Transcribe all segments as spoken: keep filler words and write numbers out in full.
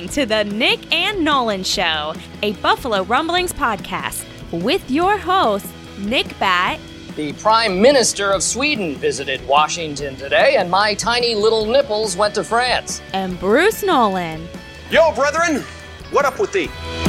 to the Nick and Nolan Show, a Buffalo Rumblings podcast with your hosts, Nick Bat. The Prime Minister of Sweden visited Washington today, and my tiny little nipples went to France. And Bruce Nolan. Yo, brethren, what up with thee?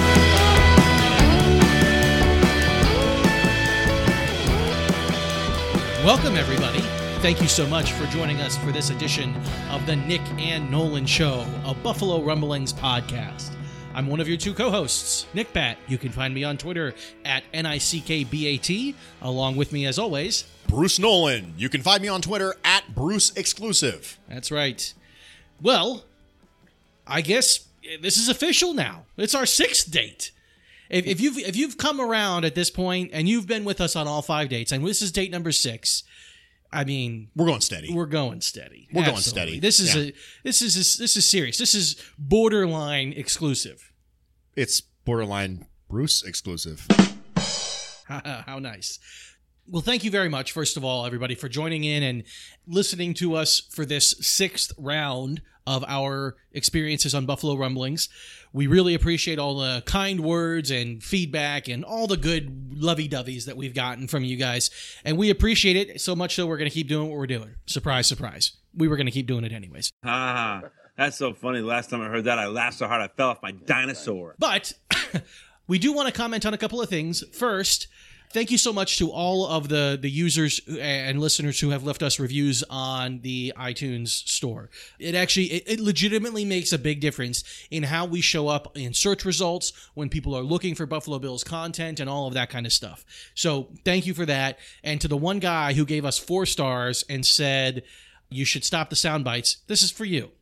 Welcome, everybody. Thank you so much for joining us for this edition of the Nick and Nolan Show, a Buffalo Rumblings podcast. I'm one of your two co-hosts, Nick Bat. You can find me on Twitter at N I C K B A T. Along with me, as always, Bruce Nolan. You can find me on Twitter at Bruce Exclusive. That's right. Well, I guess this is official now. It's our sixth date. If, if you've if you've come around at this point and you've been with us on all five dates, and this is date number six, I mean, we're going steady. We're going steady. We're Absolutely. going steady. This is yeah. a this is a, this is serious. This is borderline exclusive. It's borderline Bruce exclusive. How nice. Well, thank you very much, first of all, everybody, for joining in and listening to us for this sixth round of our experiences on Buffalo Rumblings. We really appreciate all the kind words and feedback and all the good lovey-doveys that we've gotten from you guys. And we appreciate it so much so we're going to keep doing what we're doing. Surprise, surprise. We were going to keep doing it anyways. Ah, that's so funny. The last time I heard that, I laughed so hard I fell off my dinosaur. But we do want to comment on a couple of things. First, thank you so much to all of the, the users and listeners who have left us reviews on the iTunes store. It actually, it, it legitimately makes a big difference in how we show up in search results when people are looking for Buffalo Bills content and all of that kind of stuff. So thank you for that. And to the one guy who gave us four stars and said, you should stop the sound bites, this is for you.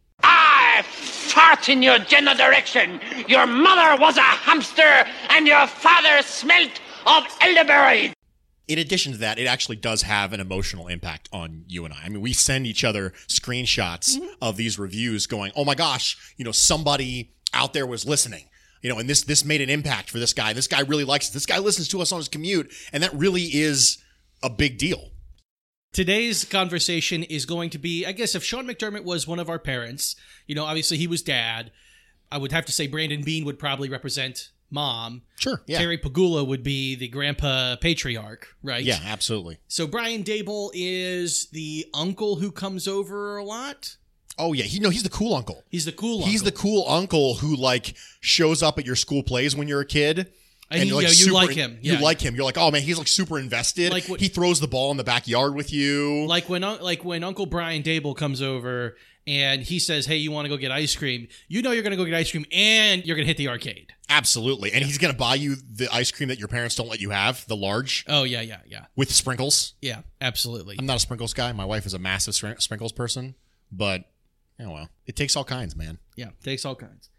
I fart in your general direction. Your mother was a hamster and your father smelt of elderberry. In addition to that, it actually does have an emotional impact on you and I. I mean, we send each other screenshots mm-hmm. of these reviews going, oh my gosh, you know, somebody out there was listening, you know, and this this made an impact for this guy. This guy really likes it. This guy listens to us on his commute, and that really is a big deal. Today's conversation is going to be, I guess, if Sean McDermott was one of our parents, you know, obviously he was dad. I would have to say Brandon Beane would probably represent mom. Sure, yeah. Terry Pagula would be the grandpa patriarch, right? Yeah, absolutely. So Brian Dable is the uncle who comes over a lot? Oh, yeah. He, no, he's the cool uncle. He's the cool He's uncle. the cool uncle who, like, shows up at your school plays when you're a kid. And, and he, like, yeah, you super, like him. Yeah. You like him. You're like, oh, man, he's, like, super invested. Like what, he throws the ball in the backyard with you. Like when, like when Uncle Brian Dable comes over and he says, hey, you want to go get ice cream? You know you're going to go get ice cream and you're going to hit the arcade. Absolutely. And yeah. he's going to buy you the ice cream that your parents don't let you have, the large. Oh, yeah, yeah, yeah. With sprinkles. Yeah, absolutely. I'm not a sprinkles guy. My wife is a massive sprinkles person. But, oh, well, it takes all kinds, man. Yeah, takes all kinds.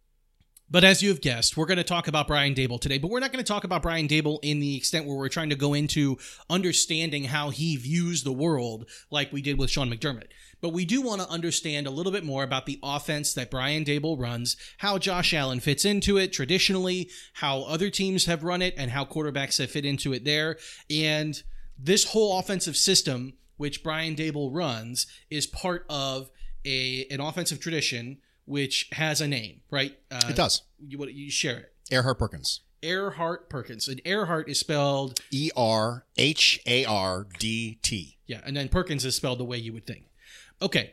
But as you have guessed, we're going to talk about Brian Dable today, but we're not going to talk about Brian Dable in the extent where we're trying to go into understanding how he views the world like we did with Sean McDermott. But we do want to understand a little bit more about the offense that Brian Dable runs, how Josh Allen fits into it traditionally, how other teams have run it, and how quarterbacks have fit into it there. And this whole offensive system, which Brian Dable runs, is part of a an offensive tradition which has a name, right? Uh, it does. You, you share it. Erhardt Perkins. Erhardt Perkins. And Erhardt is spelled... E R H A R D T. Yeah, and then Perkins is spelled the way you would think. Okay.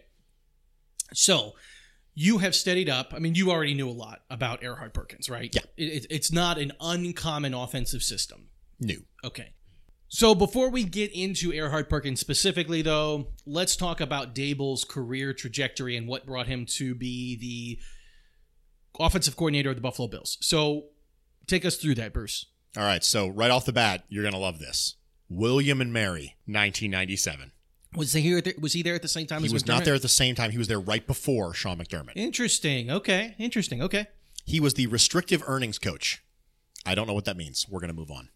So, you have steadied up. I mean, you already knew a lot about Erhardt Perkins, right? Yeah. It, it's not an uncommon offensive system. No. Okay. So before we get into Erhardt Perkins specifically, though, let's talk about Dable's career trajectory and what brought him to be the offensive coordinator of the Buffalo Bills. So take us through that, Bruce. All right. So right off the bat, you're going to love this. William and Mary, nineteen ninety-seven. Was he here? Was he there at the same time he as was McDermott? Not there at the same time. He was there right before Sean McDermott. Interesting. Okay. Interesting. Okay. He was the restrictive earnings coach. I don't know what that means. We're going to move on.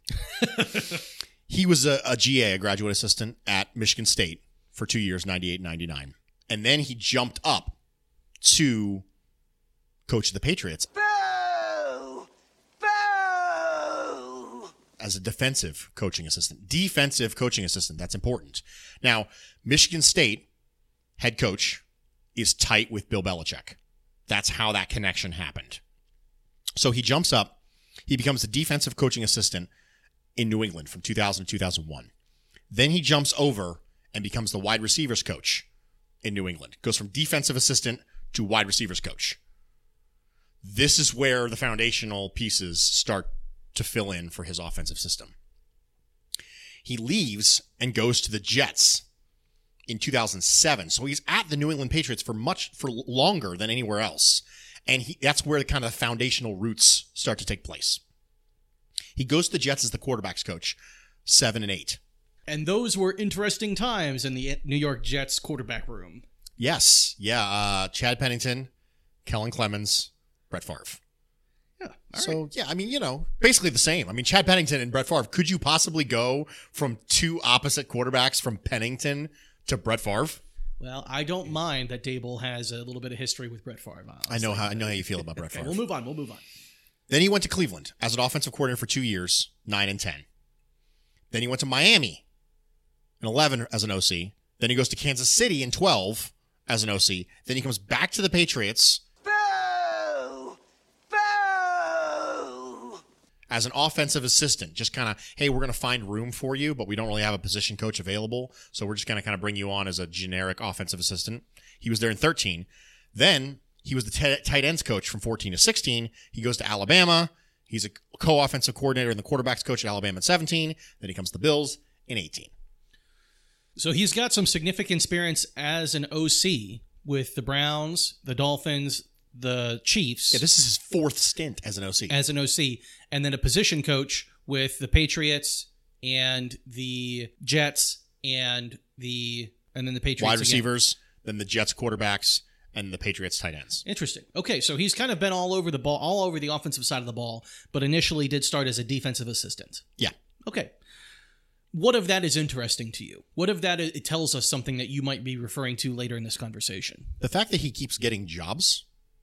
He was a, a G A, a graduate assistant at Michigan State for two years, ninety-eight and ninety-nine. And then he jumped up to coach of the Patriots. Boo! Boo! As a defensive coaching assistant. Defensive coaching assistant. That's important. Now, Michigan State head coach is tight with Bill Belichick. That's how that connection happened. So he jumps up. He becomes the defensive coaching assistant in New England from two thousand to two thousand one. Then he jumps over and becomes the wide receivers coach in New England. Goes from defensive assistant to wide receivers coach. This is where the foundational pieces start to fill in for his offensive system. He leaves and goes to the Jets in two thousand seven. So he's at the New England Patriots for much for longer than anywhere else. And he, that's where the kind of foundational roots start to take place. He goes to the Jets as the quarterback's coach, seven and eight. And those were interesting times in the New York Jets quarterback room. Yes. Yeah. Uh, Chad Pennington, Kellen Clemens, Brett Favre. Yeah. So, right. yeah, I mean, you know, basically the same. I mean, Chad Pennington and Brett Favre. Could you possibly go from two opposite quarterbacks from Pennington to Brett Favre? Well, I don't mind that Dable has a little bit of history with Brett Favre. I know how I know how you feel about Brett Favre. Okay, we'll move on. We'll move on. Then he went to Cleveland as an offensive coordinator for two years, nine and ten. Then he went to Miami in eleven as an O C. Then he goes to Kansas City in twelve as an O C. Then he comes back to the Patriots as an offensive assistant. Just kind of, hey, we're going to find room for you, but we don't really have a position coach available, so we're just going to kind of bring you on as a generic offensive assistant. He was there in thirteen. Then he was the t- tight ends coach from fourteen to sixteen. He goes to Alabama. He's a co-offensive coordinator and the quarterback's coach at Alabama in seventeen. Then he comes to the Bills in eighteen. So he's got some significant experience as an O C with the Browns, the Dolphins, the Chiefs. Yeah, this is his fourth stint as an O C. As an O C. And then a position coach with the Patriots and the Jets and the and then the Patriots Wide again. receivers, then the Jets quarterbacks, and the Patriots tight ends. Interesting. Okay, so he's kind of been all over the ball, all over the offensive side of the ball, but initially did start as a defensive assistant. Yeah. Okay. What of that is interesting to you? What of that it tells us something that you might be referring to later in this conversation? The fact that he keeps getting jobs,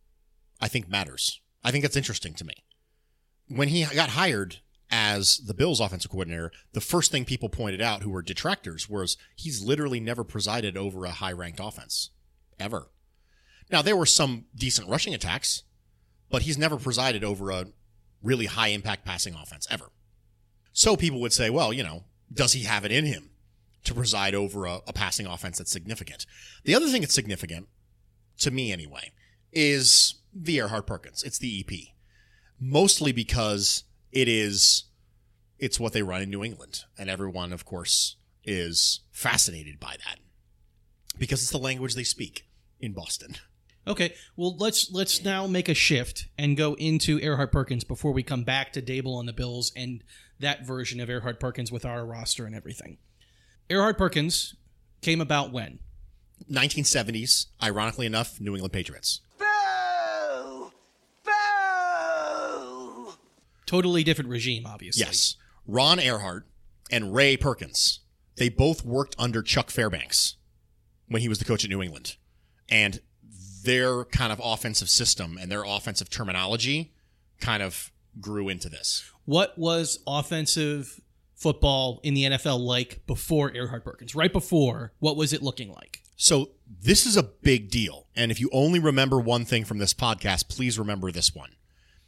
I think matters. I think that's interesting to me. When he got hired as the Bills offensive coordinator, the first thing people pointed out who were detractors was he's literally never presided over a high-ranked offense. Ever. Now, there were some decent rushing attacks, but he's never presided over a really high-impact passing offense, ever. So people would say, well, you know, does he have it in him to preside over a, a passing offense that's significant? The other thing that's significant, to me anyway, is the Erhard Perkins. It's the E P. Mostly because it is, it's what they run in New England. And everyone, of course, is fascinated by that. Because it's the language they speak in Boston. Okay, well, let's let's now make a shift and go into Erhard Perkins before we come back to Dable and the Bills and that version of Erhard Perkins with our roster and everything. Erhard Perkins came about when? nineteen seventies, ironically enough, New England Patriots. Boo! Boo! Totally different regime, obviously. Yes. Ron Erhard and Ray Perkins, they both worked under Chuck Fairbanks when he was the coach at New England. And their kind of offensive system and their offensive terminology kind of grew into this. What was offensive football in the N F L like before Erhard Perkins? Right before, what was it looking like? So this is a big deal. And if you only remember one thing from this podcast, please remember this one.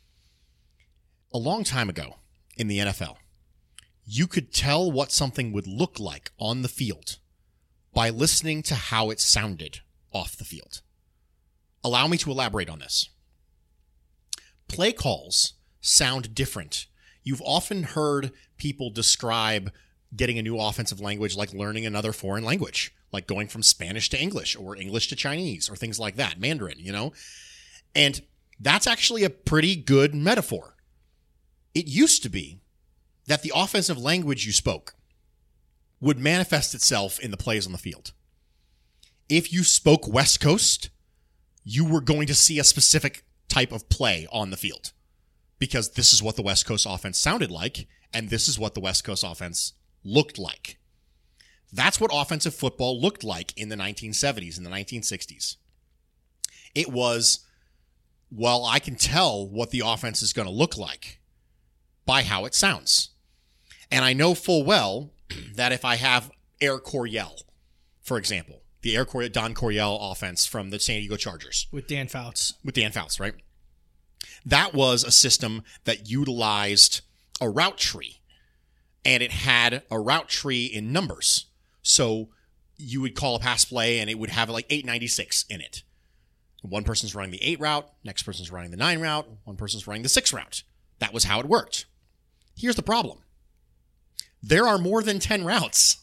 A long time ago in the N F L, you could tell what something would look like on the field by listening to how it sounded off the field. Allow me to elaborate on this. Play calls sound different. You've often heard people describe getting a new offensive language like learning another foreign language, like going from Spanish to English or English to Chinese or things like that, Mandarin, you know? And that's actually a pretty good metaphor. It used to be that the offensive language you spoke would manifest itself in the plays on the field. If you spoke West Coast, you were going to see a specific type of play on the field because this is what the West Coast offense sounded like, and this is what the West Coast offense looked like. That's what offensive football looked like in the nineteen seventies and the nineteen sixties. It was, well, I can tell what the offense is going to look like by how it sounds. And I know full well that if I have Air Coryell, for example, the Air Cor- Don Coryell offense from the San Diego Chargers. With Dan Fouts. With Dan Fouts, right? That was a system that utilized a route tree, and it had a route tree in numbers. So you would call a pass play, and it would have like eight ninety-six in it. One person's running the eight route, next person's running the nine route, one person's running the six route. That was how it worked. Here's the problem. There are more than ten routes.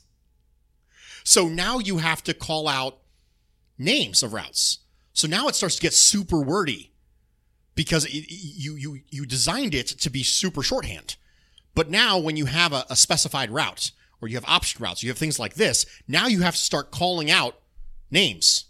So now you have to call out names of routes. So now it starts to get super wordy because it, you you you designed it to be super shorthand. But now when you have a, a specified route or you have option routes, you have things like this, now you have to start calling out names.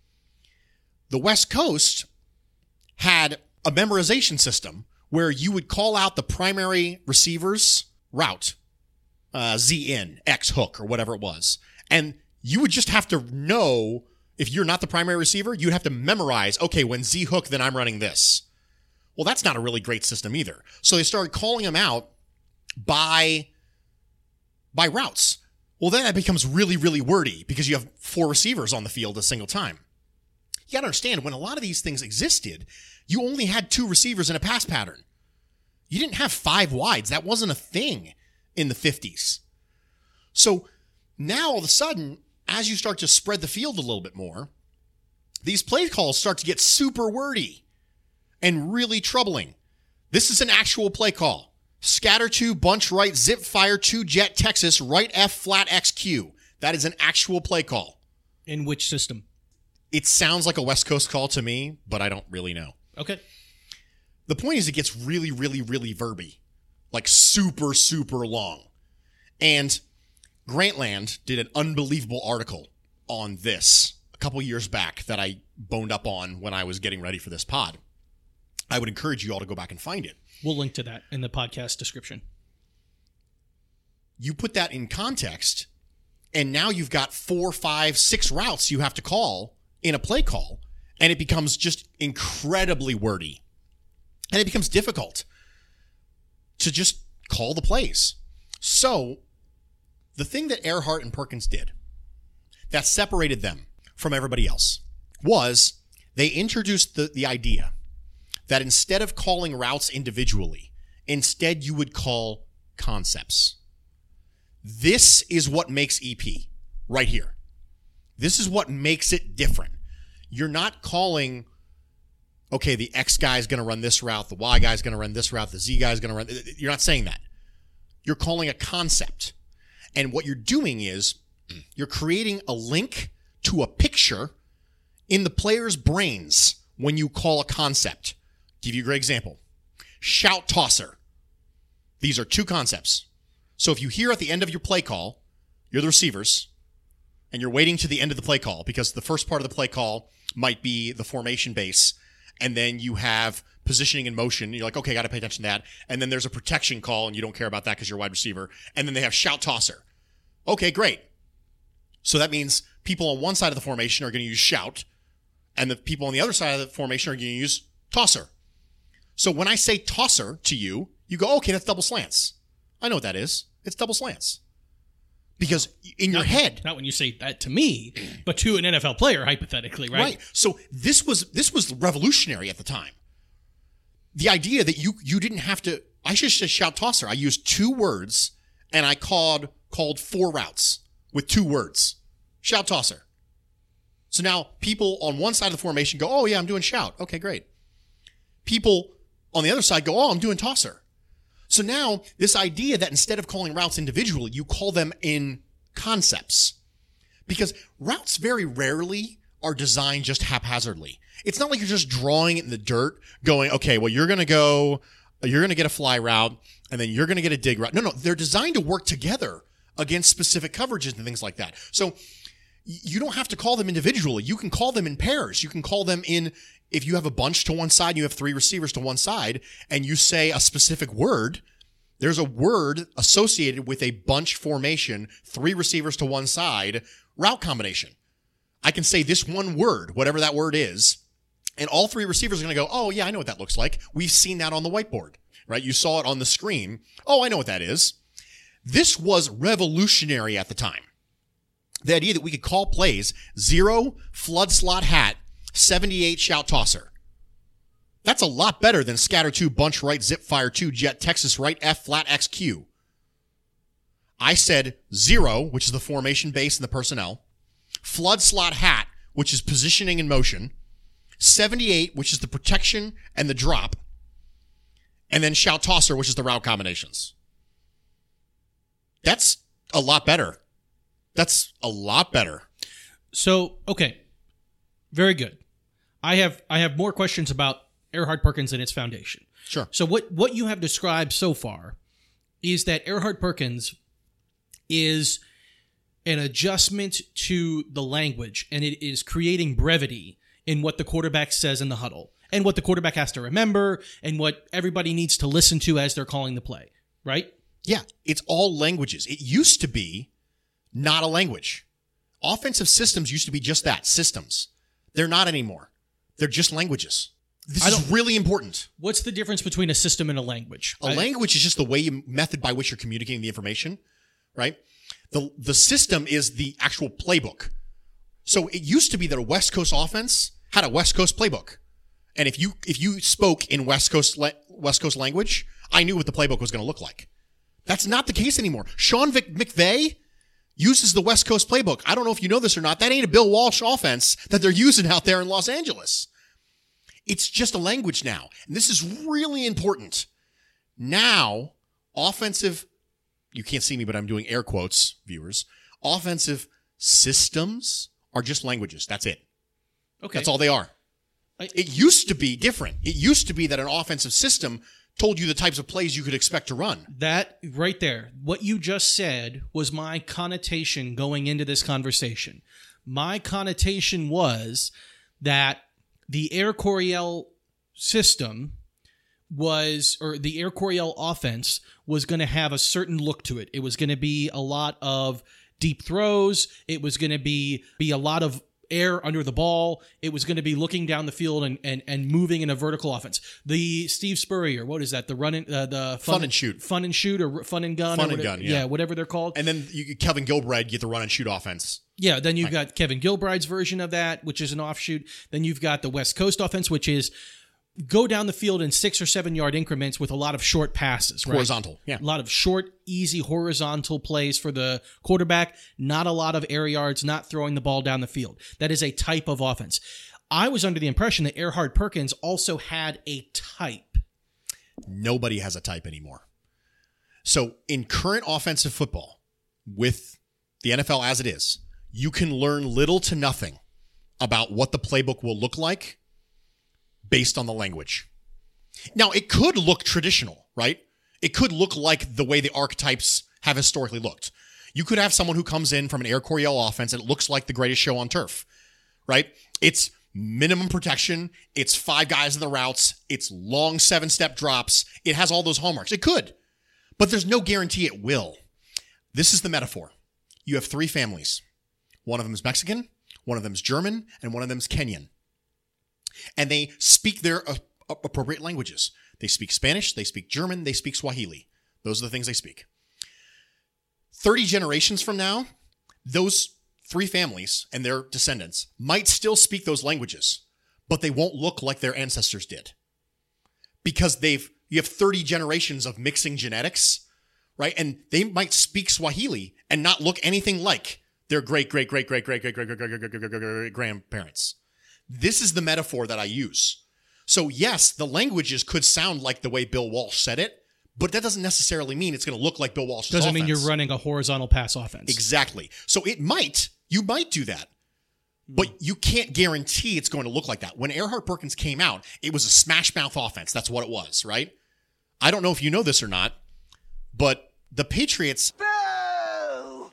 The West Coast had a memorization system where you would call out the primary receiver's route, uh, Z in, X hook, or whatever it was. And you would just have to know, if you're not the primary receiver, you'd have to memorize, okay, when Z hook, then I'm running this. Well, that's not a really great system either. So they started calling them out by, by routes. Well, then that becomes really, really wordy because you have four receivers on the field at a single time. You got to understand, when a lot of these things existed, you only had two receivers in a pass pattern. You didn't have five wides. That wasn't a thing in the fifties. So now all of a sudden, as you start to spread the field a little bit more, these play calls start to get super wordy and really troubling. This is an actual play call. Scatter two, bunch right, zip fire two, jet Texas, right F, flat X Q. That is an actual play call. In which system? It sounds like a West Coast call to me, but I don't really know. Okay. The point is it gets really, really, really verby. Like super, super long. And Grantland did an unbelievable article on this a couple years back that I boned up on when I was getting ready for this pod. I would encourage you all to go back and find it. We'll link to that in the podcast description. You put that in context, and now you've got four, five, six routes you have to call in a play call, and it becomes just incredibly wordy. And it becomes difficult to just call the plays. So the thing that Earhart and Perkins did that separated them from everybody else was they introduced the, the idea that instead of calling routes individually, instead you would call concepts. This is what makes E P right here. This is what makes it different. You're not calling, okay, the X guy is going to run this route, the Y guy is going to run this route, the Z guy is going to run. You're not saying that. You're calling a concept. And what you're doing is you're creating a link to a picture in the player's brains when you call a concept. Give you a great example. Shout tosser. These are two concepts. So if you hear at the end of your play call, you're the receivers, and you're waiting to the end of the play call because the first part of the play call might be the formation base, and then you have positioning in motion. You're like, okay, got to pay attention to that. And then there's a protection call, and you don't care about that because you're a wide receiver. And then they have shout tosser. Okay, great. So that means people on one side of the formation are going to use shout, and the people on the other side of the formation are going to use tosser. So when I say tosser to you, you go, okay, that's double slants. I know what that is. It's double slants. Because in your not, head, not when you say that to me, but to an N F L player, hypothetically, right? Right. So this was this was revolutionary at the time. The idea that you you didn't have to. I should just shout tosser. I used two words, and I called called four routes with two words. Shout tosser. So now people on one side of the formation go, "Oh yeah, I'm doing shout." Okay, great. People on the other side go, "Oh, I'm doing tosser." So now this idea that instead of calling routes individually, you call them in concepts. Because routes very rarely are designed just haphazardly. It's not like you're just drawing it in the dirt going, okay, well, you're going to go, you're going to get a fly route, and then you're going to get a dig route. No, no, they're designed to work together against specific coverages and things like that. So you don't have to call them individually. You can call them in pairs. You can call them in, if you have a bunch to one side, you have three receivers to one side, and you say a specific word, there's a word associated with a bunch formation, three receivers to one side, route combination. I can say this one word, whatever that word is, and all three receivers are going to go, oh, yeah, I know what that looks like. We've seen that on the whiteboard, right? You saw it on the screen. Oh, I know what that is. This was revolutionary at the time. the idea that we could call plays zero, flood slot hat, seventy-eight shout tosser. That's a lot better than scatter two, bunch right, zip fire two, jet, Texas right, F flat X Q. I said zero, which is the formation base and the personnel, flood slot hat, which is positioning and motion, seventy-eight, which is the protection and the drop, and then shout tosser, which is the route combinations. That's a lot better. That's a lot better. So, okay. Very good. I have I have more questions about Erhard Perkins and its foundation. Sure. So what, what you have described so far is that Erhard Perkins is an adjustment to the language, and it is creating brevity in what the quarterback says in the huddle, and what the quarterback has to remember, and what everybody needs to listen to as they're calling the play, right? Yeah, it's all languages. It used to be not a language. Offensive systems used to be just that, systems. They're not anymore. They're just languages. This I is don't- really important. What's the difference between a system and a language? A I- language is just the way you, method by which you're communicating the information, right? The the system is the actual playbook. So it used to be that a West Coast offense had a West Coast playbook. And if you if you spoke in West Coast le- West Coast language, I knew what the playbook was going to look like. That's not the case anymore. Sean Vic- McVay uses the West Coast playbook. I don't know if you know this or not. That ain't a Bill Walsh offense that they're using out there in Los Angeles. It's just a language now. And this is really important. Now, offensive, you can't see me, but I'm doing air quotes, viewers. Offensive systems are just languages. That's it. Okay. That's all they are. I- It used to be different. It used to be that an offensive system told you the types of plays you could expect to run. That right there, what you just said was my connotation going into this conversation. My connotation was that the Air Coryell system was, or the Air Coryell offense was going to have a certain look to it. It was going to be a lot of deep throws. It was going to be be a lot of air under the ball. It was going to be looking down the field and, and, and moving in a vertical offense. The Steve Spurrier, what is that? The run and, uh, the Fun and shoot. fun and shoot, or fun and gun, Fun or and whatever, gun, yeah. whatever they're called. And then you, Kevin Gilbride get the run and shoot offense. Yeah, then you've got Kevin Gilbride's version of that, which is an offshoot. Then you've got the West Coast offense, which is go down the field in six or seven yard increments with a lot of short passes, right? Horizontal, yeah. A lot of short, easy horizontal plays for the quarterback, not a lot of air yards, not throwing the ball down the field. That is a type of offense. I was under the impression that Erhard Perkins also had a type. Nobody has a type anymore. So in current offensive football, with the N F L as it is, you can learn little to nothing about what the playbook will look like based on the language. Now, it could look traditional, right? It could look like the way the archetypes have historically looked. You could have someone who comes in from an Air Coryell offense and it looks like the greatest show on turf, right? It's minimum protection. It's five guys in the routes. It's long seven-step drops. It has all those hallmarks. It could, but there's no guarantee it will. This is the metaphor. You have three families. One of them is Mexican, one of them is German, and one of them is Kenyan. And they speak their uh, appropriate languages. They speak Spanish, they speak German, they speak Swahili. Those are the things they speak. thirty generations from now, those three families and their descendants might still speak those languages, but they won't look like their ancestors did. Because they've you have thirty generations of mixing genetics, right? And they might speak Swahili and not look anything like their great, great, great, great, great, great, great, great, great, great, great, great, great grandparents. This is the metaphor that I use. So yes, the languages could sound like the way Bill Walsh said it, but that doesn't necessarily mean it's going to look like Bill Walsh's Doesn't offense. mean you're running a horizontal pass offense. Exactly. So it might, you might do that, but you can't guarantee it's going to look like that. When Erhard Perkins came out, it was a smash mouth offense. That's what it was, right? I don't know if you know this or not, but the Patriots Boo!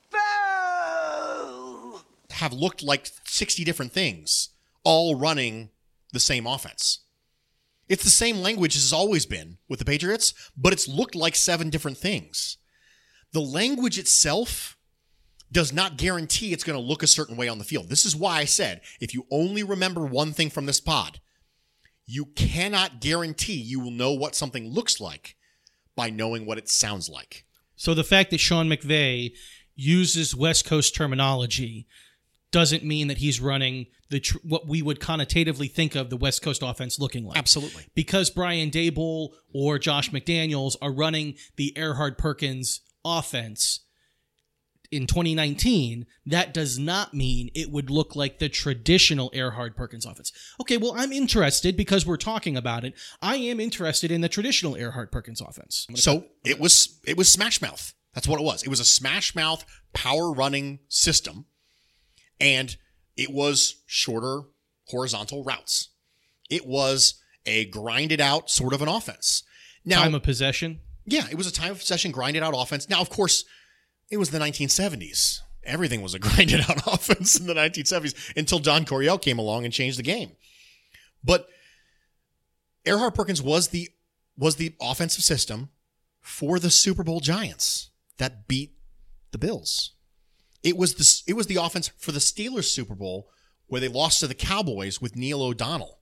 Boo! have looked like sixty different things, all running the same offense. It's the same language as it's always been with the Patriots, but it's looked like seven different things. The language itself does not guarantee it's going to look a certain way on the field. This is why I said, if you only remember one thing from this pod, you cannot guarantee you will know what something looks like by knowing what it sounds like. So the fact that Sean McVay uses West Coast terminology doesn't mean that he's running the tr- what we would connotatively think of the West Coast offense looking like. Absolutely. Because Brian Daboll or Josh McDaniels are running the Erhard Perkins offense in twenty nineteen, that does not mean it would look like the traditional Erhard Perkins offense. Okay, well, I'm interested because we're talking about it. I am interested in the traditional Erhard Perkins offense. So cut. it was it was smash mouth. That's what it was. It was a smash mouth power running system, and it was shorter horizontal routes. It was a grinded out sort of an offense. Now, time of possession? Yeah, it was a time of possession, grinded out offense. Now, of course, it was the nineteen seventies. Everything was a grinded out offense in the nineteen seventies until Don Coryell came along and changed the game. But Erhard Perkins was the was the offensive system for the Super Bowl Giants that beat the Bills. It was the it was the offense for the Steelers Super Bowl where they lost to the Cowboys with Neil O'Donnell.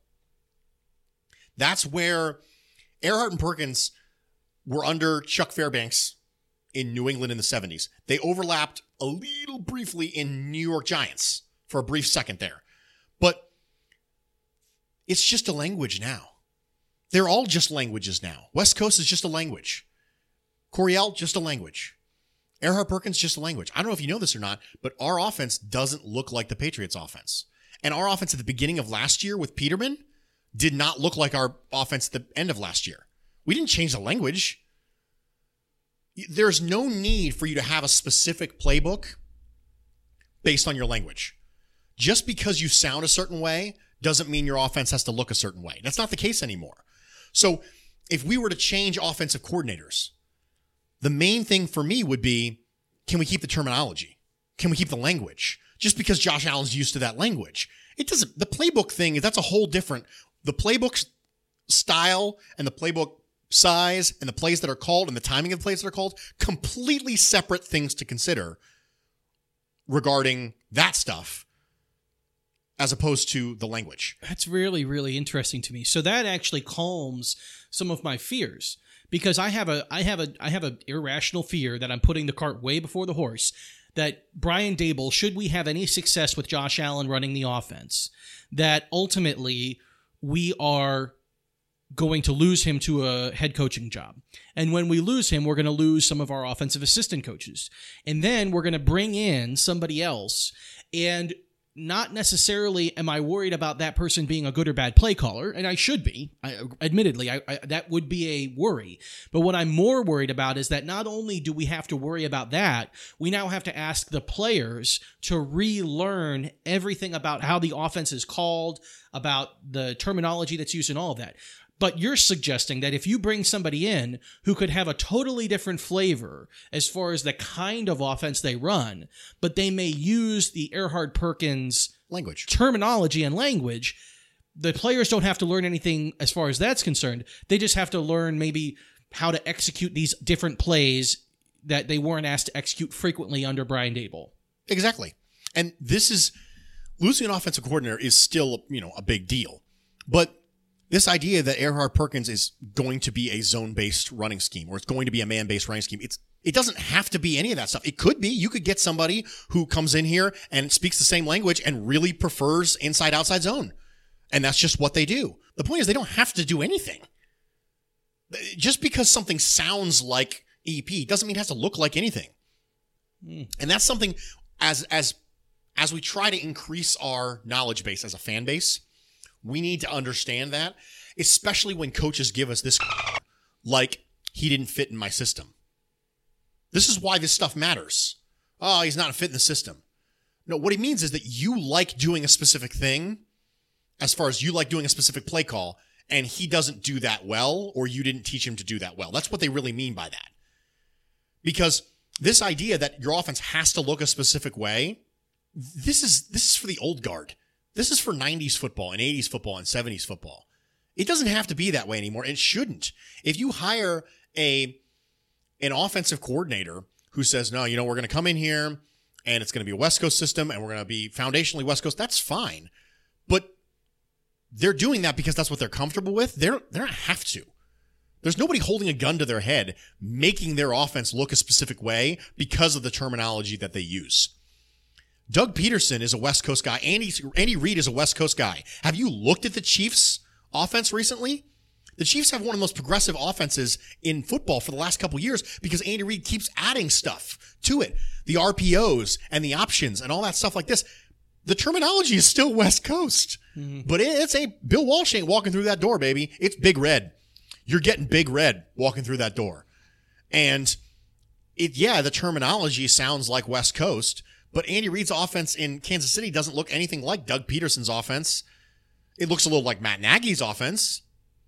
That's where Erhard and Perkins were under Chuck Fairbanks in New England in the seventies. They overlapped a little briefly in New York Giants for a brief second there. But it's just a language now. They're all just languages now. West Coast is just a language. Coryell, just a language. Erhard Perkins, just a language. I don't know if you know this or not, but our offense doesn't look like the Patriots' offense. And our offense at the beginning of last year with Peterman did not look like our offense at the end of last year. We didn't change the language. There's no need for you to have a specific playbook based on your language. Just because you sound a certain way doesn't mean your offense has to look a certain way. That's not the case anymore. So if we were to change offensive coordinators, the main thing for me would be, can we keep the terminology? Can we keep the language? Just because Josh Allen's used to that language. It doesn't, the playbook thing, that's a whole different, the playbook style and the playbook size and the plays that are called and the timing of the plays that are called, completely separate things to consider regarding that stuff as opposed to the language. That's really, really interesting to me. So that actually calms some of my fears because I have a, I have a, I have an irrational fear that I'm putting the cart way before the horse that Brian Daboll, should we have any success with Josh Allen running the offense, that ultimately we are going to lose him to a head coaching job. And when we lose him, we're going to lose some of our offensive assistant coaches. And then we're going to bring in somebody else. And not necessarily am I worried about that person being a good or bad play caller, and I should be. I, admittedly, I, I, that would be a worry. But what I'm more worried about is that not only do we have to worry about that, we now have to ask the players to relearn everything about how the offense is called, about the terminology that's used and all of that. But you're suggesting that if you bring somebody in who could have a totally different flavor as far as the kind of offense they run, but they may use the Erhard Perkins language, terminology and language, the players don't have to learn anything as far as that's concerned. They just have to learn maybe how to execute these different plays that they weren't asked to execute frequently under Brian Daboll. Exactly. And this is, losing an offensive coordinator is still, you know, a big deal. But this idea that Erhard Perkins is going to be a zone-based running scheme or it's going to be a man-based running scheme, it's it doesn't have to be any of that stuff. It could be. You could get somebody who comes in here and speaks the same language and really prefers inside-outside zone. And that's just what they do. The point is they don't have to do anything. Just because something sounds like E P doesn't mean it has to look like anything. Mm. And that's something as as as we try to increase our knowledge base as a fan base, we need to understand that, especially when coaches give us this like, he didn't fit in my system. This is why this stuff matters. Oh, he's not a fit in the system. No, what he means is that you like doing a specific thing as far as you like doing a specific play call, and he doesn't do that well, or you didn't teach him to do that well. That's what they really mean by that. Because this idea that your offense has to look a specific way, this is this is for the old guard. This is for nineties football and eighties football and seventies football. It doesn't have to be that way anymore. It shouldn't. If you hire a an offensive coordinator who says, no, you know, we're going to come in here and it's going to be a West Coast system and we're going to be foundationally West Coast, that's fine. But they're doing that because that's what they're comfortable with. They're, they don't have to. There's nobody holding a gun to their head, making their offense look a specific way because of the terminology that they use. Doug Peterson is a West Coast guy. Andy, Andy Reid is a West Coast guy. Have you looked at the Chiefs' offense recently? The Chiefs have one of the most progressive offenses in football for the last couple years because Andy Reid keeps adding stuff to it. The R P Os and the options and all that stuff like this. The terminology is still West Coast. Mm-hmm. But it's a Bill Walsh ain't walking through that door, baby. It's Big Red. You're getting Big Red walking through that door. And it, yeah, the terminology sounds like West Coast, but Andy Reid's offense in Kansas City doesn't look anything like Doug Peterson's offense. It looks a little like Matt Nagy's offense.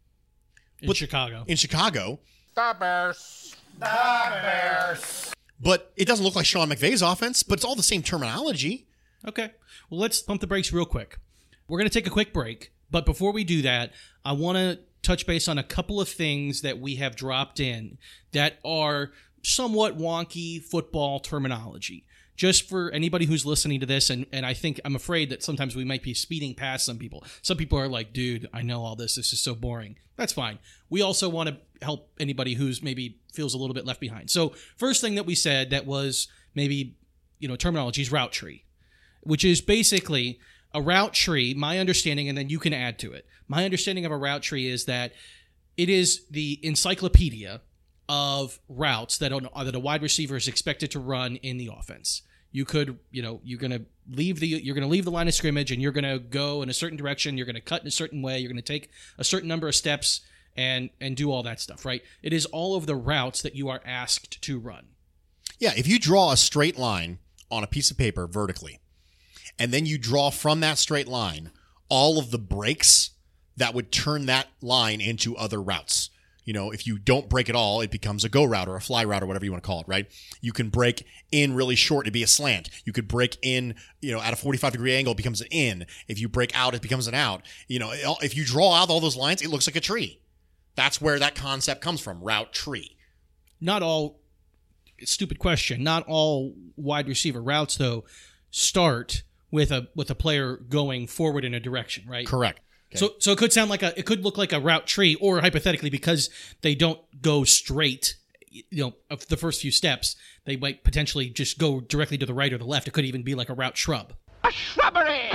In but, Chicago. In Chicago. The Bears. The Bears. But it doesn't look like Sean McVay's offense, but it's all the same terminology. Okay. Well, let's pump the brakes real quick. We're going to take a quick break, but before we do that, I want to touch base on a couple of things that we have dropped in that are somewhat wonky football terminology. Just for anybody who's listening to this, and, and I think I'm afraid that sometimes we might be speeding past some people. Some people are like, dude, I know all this. This is so boring. That's fine. We also want to help anybody who's maybe feels a little bit left behind. So first thing that we said that was maybe, you know, terminology is route tree, which is basically a route tree, my understanding, and then you can add to it. My understanding of a route tree is that it is the encyclopedia of routes that, a, that a wide receiver is expected to run in the offense. You could, you know, you're going to leave the you're going to leave the line of scrimmage and you're going to go in a certain direction. You're going to cut in a certain way. You're going to take a certain number of steps and and do all that stuff, right? It is all of the routes that you are asked to run. Yeah, if you draw a straight line on a piece of paper vertically, and then you draw from that straight line all of the breaks that would turn that line into other routes. You know, if you don't break it all, it becomes a go route or a fly route or whatever you want to call it, right? You can break in really short, it'd be a slant. You could break in, you know, at a forty-five degree angle, it becomes an in. If you break out, it becomes an out. You know, if you draw out all those lines, it looks like a tree. That's where that concept comes from, route tree. Not all, stupid question, not all wide receiver routes, though, start with a with a player going forward in a direction, right? Correct. Okay. So so it could sound like a it could look like a route tree, or hypothetically, because they don't go straight, you know, of the first few steps, they might potentially just go directly to the right or the left. It could even be like a route shrub. A shrubbery!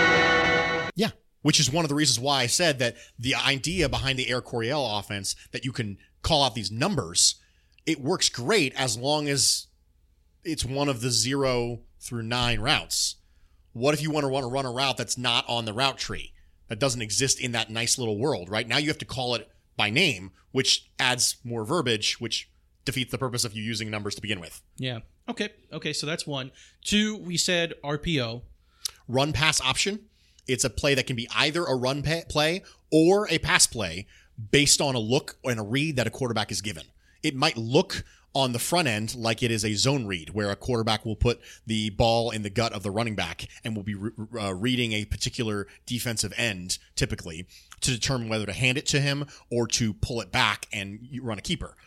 Yeah, which is one of the reasons why I said that the idea behind the Air Coryell offense, that you can call out these numbers, it works great as long as it's one of the zero through nine routes. What if you want to want to run a route that's not on the route tree? That doesn't exist in that nice little world, right? Now you have to call it by name, which adds more verbiage, which defeats the purpose of you using numbers to begin with. Yeah. Okay. Okay. So that's one. Two, we said R P O. Run pass option. It's a play that can be either a run pa- play or a pass play based on a look and a read that a quarterback is given. It might look on the front end like it is a zone read, where a quarterback will put the ball in the gut of the running back and will be re- uh, reading a particular defensive end, typically, to determine whether to hand it to him or to pull it back and run a keeper.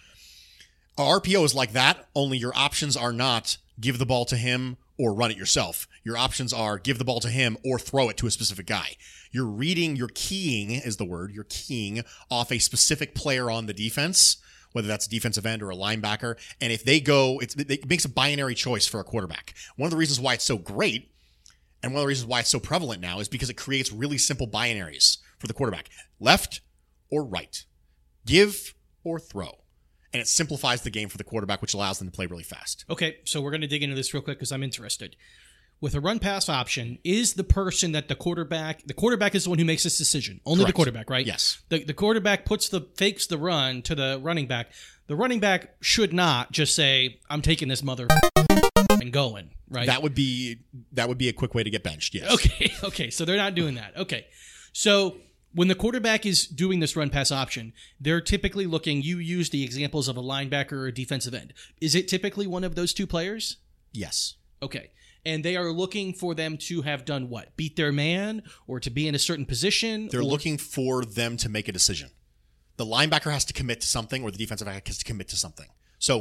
A R P O is like that, only your options are not give the ball to him or run it yourself. Your options are give the ball to him or throw it to a specific guy. You're reading, you're keying is the word, you're keying off a specific player on the defense, whether that's a defensive end or a linebacker. And if they go, it's, it makes a binary choice for a quarterback. One of the reasons why it's so great, and one of the reasons why it's so prevalent now, is because it creates really simple binaries for the quarterback. Left or right. Give or throw. And it simplifies the game for the quarterback, which allows them to play really fast. Okay, so we're going to dig into this real quick because I'm interested. With a run-pass option, is the person that the quarterback... The quarterback is the one who makes this decision. Only Correct. The quarterback, right? Yes. The, the quarterback puts the fakes the run to the running back. The running back should not just say, I'm taking this mother and going, right? That would be that would be a quick way to get benched, yes. Okay, okay, so they're not doing that. Okay, so when the quarterback is doing this run-pass option, they're typically looking... You use the examples of a linebacker or a defensive end. Is it typically one of those two players? Yes. Okay. And they are looking for them to have done what? Beat their man or to be in a certain position? They're or- looking for them to make a decision. The linebacker has to commit to something, or the defensive back has to commit to something. So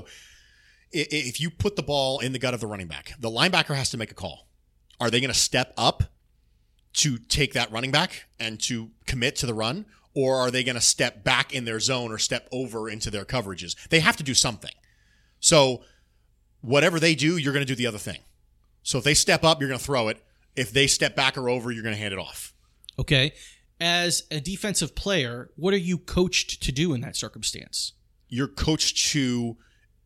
if you put the ball in the gut of the running back, the linebacker has to make a call. Are they going to step up to take that running back and to commit to the run? or are they going to step back in their zone or step over into their coverages? They have to do something. So whatever they do, you're going to do the other thing. So if they step up, you're going to throw it. If they step back or over, you're going to hand it off. Okay. As a defensive player, what are you coached to do in that circumstance? You're coached to...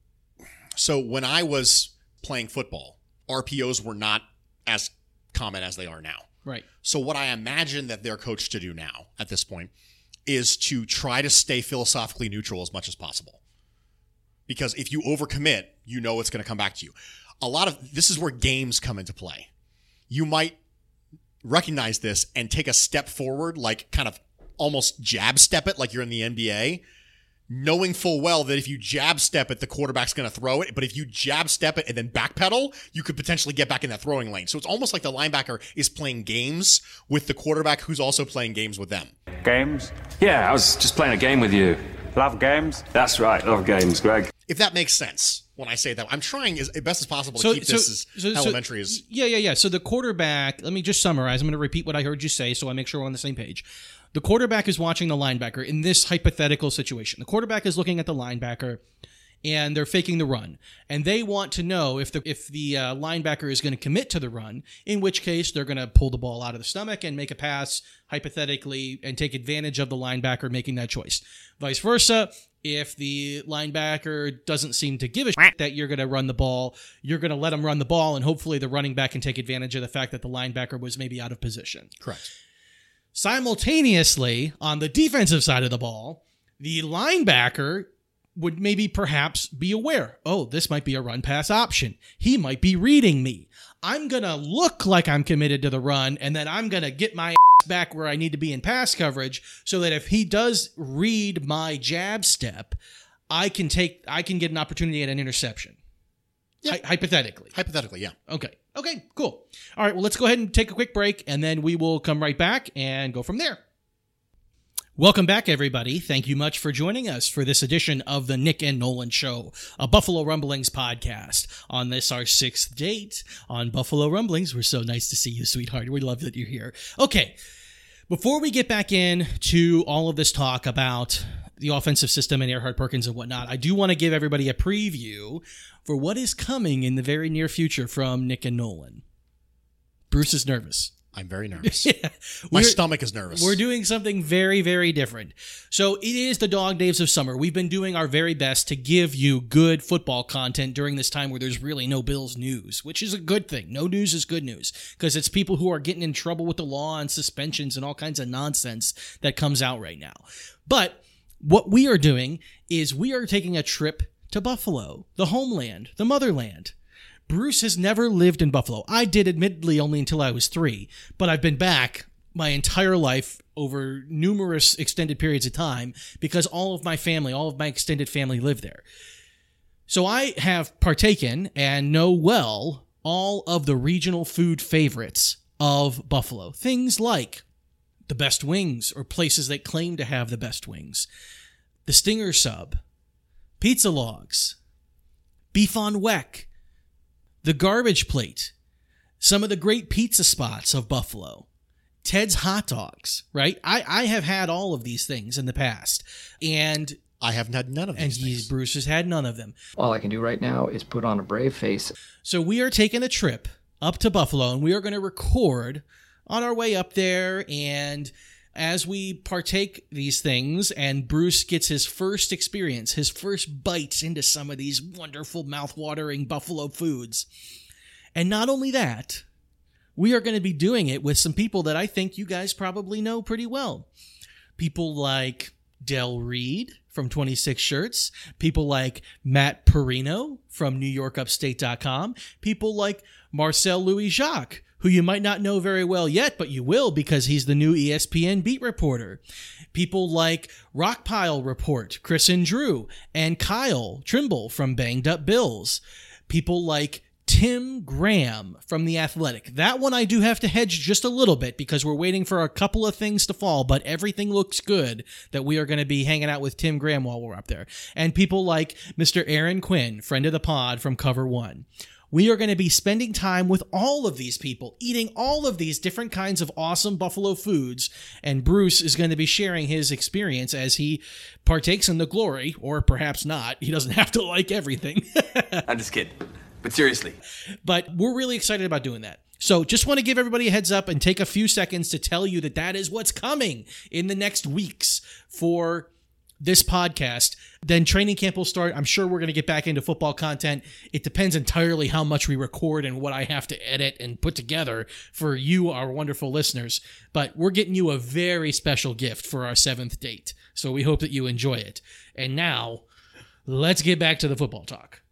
So when I was playing football, R P Os were not as common as they are now. Right. So what I imagine that they're coached to do now at this point is to try to stay philosophically neutral as much as possible. Because if you overcommit, you know it's going to come back to you. A lot of this is where games come into play. You might recognize this and take a step forward, like kind of almost jab step it like you're in the N B A, knowing full well that if you jab step it, the quarterback's going to throw it. But if you jab step it and then backpedal, you could potentially get back in that throwing lane. So it's almost like the linebacker is playing games with the quarterback who's also playing games with them. Games? Yeah, I was just playing a game with you. Love games? That's right, love games, Greg. If that makes sense when I say that. I'm trying as best as possible to So- keep so- this as so- so- elementary as... Yeah, yeah, yeah. So the quarterback, let me just summarize. I'm going to repeat what I heard you say so I make sure we're on the same page. The quarterback is watching the linebacker in this hypothetical situation. The quarterback is looking at the linebacker, and they're faking the run. And they want to know if the if the uh, linebacker is going to commit to the run, in which case they're going to pull the ball out of the stomach and make a pass, hypothetically, and take advantage of the linebacker making that choice. Vice versa, if the linebacker doesn't seem to give a shit that you're going to run the ball, you're going to let them run the ball, and hopefully the running back can take advantage of the fact that the linebacker was maybe out of position. Correct. Simultaneously, on the defensive side of the ball, the linebacker would maybe perhaps be aware, oh, this might be a run-pass option. He might be reading me. I'm going to look like I'm committed to the run, and then I'm going to get my ass back where I need to be in pass coverage so that if he does read my jab step, I can take, I can get an opportunity at an interception. Yeah. Hy- hypothetically. Hypothetically, yeah. Okay. Okay, cool. All right, well, let's go ahead and take a quick break, and then we will come right back and go from there. Welcome back, everybody. Thank you much for joining us for this edition of the Nick and Nolan Show, a Buffalo Rumblings podcast. On this, our sixth date on Buffalo Rumblings. We're so nice to see you, sweetheart. We love that you're here. Okay, before we get back in to all of this talk about the offensive system and Erhard Perkins and whatnot, I do want to give everybody a preview for what is coming in the very near future from Nick and Nolan. Bruce is nervous. I'm very nervous. Yeah. My We're- stomach is nervous. We're doing something very, very different. So it is the dog days of summer. We've been doing our very best to give you good football content during this time where there's really no Bills news, which is a good thing. No news is good news because it's people who are getting in trouble with the law and suspensions and all kinds of nonsense that comes out right now. But what we are doing is we are taking a trip to Buffalo, the homeland, the motherland. Bruce has never lived in Buffalo. I did, admittedly, only until I was three, but I've been back my entire life over numerous extended periods of time because all of my family, all of my extended family live there. So I have partaken and know well all of the regional food favorites of Buffalo. Things like the best wings or places that claim to have the best wings, the Stinger Sub, pizza logs, beef on weck, the Garbage Plate, some of the great pizza spots of Buffalo, Ted's Hot Dogs, right? I, I have had all of these things in the past, and I have had none of these and things. he's, Bruce has had none of them. All I can do right now is put on a brave face. So we are taking a trip up to Buffalo, and we are going to record on our way up there, and as we partake these things and Bruce gets his first experience, his first bites into some of these wonderful mouth-watering Buffalo foods. And not only that, we are going to be doing it with some people that I think you guys probably know pretty well. People like Del Reed from twenty-six Shirts, people like Matt Perino from New York Upstate dot com, people like Marcel Louis-Jacques, who you might not know very well yet, but you will because he's the new E S P N beat reporter. People like Rockpile Report, Chris and Drew, and Kyle Trimble from Banged Up Bills. People like Tim Graham from The Athletic. That one I do have to hedge just a little bit because we're waiting for a couple of things to fall, but everything looks good that we are going to be hanging out with Tim Graham while we're up there. And people like Mister Aaron Quinn, friend of the pod from Cover One. we are going to be spending time with all of these people, eating all of these different kinds of awesome buffalo foods, and Bruce is going to be sharing his experience as he partakes in the glory, or perhaps not. He doesn't have to like everything. I'm just kidding, but seriously. But we're really excited about doing that. So just want to give everybody a heads up and take a few seconds to tell you that that is what's coming in the next weeks for this podcast. Then training camp will start. I'm sure we're going to get back into football content. It depends entirely how much we record and what I have to edit and put together for you, our wonderful listeners. But we're getting you a very special gift for our seventh date. So we hope that you enjoy it. And now, let's get back to the football talk.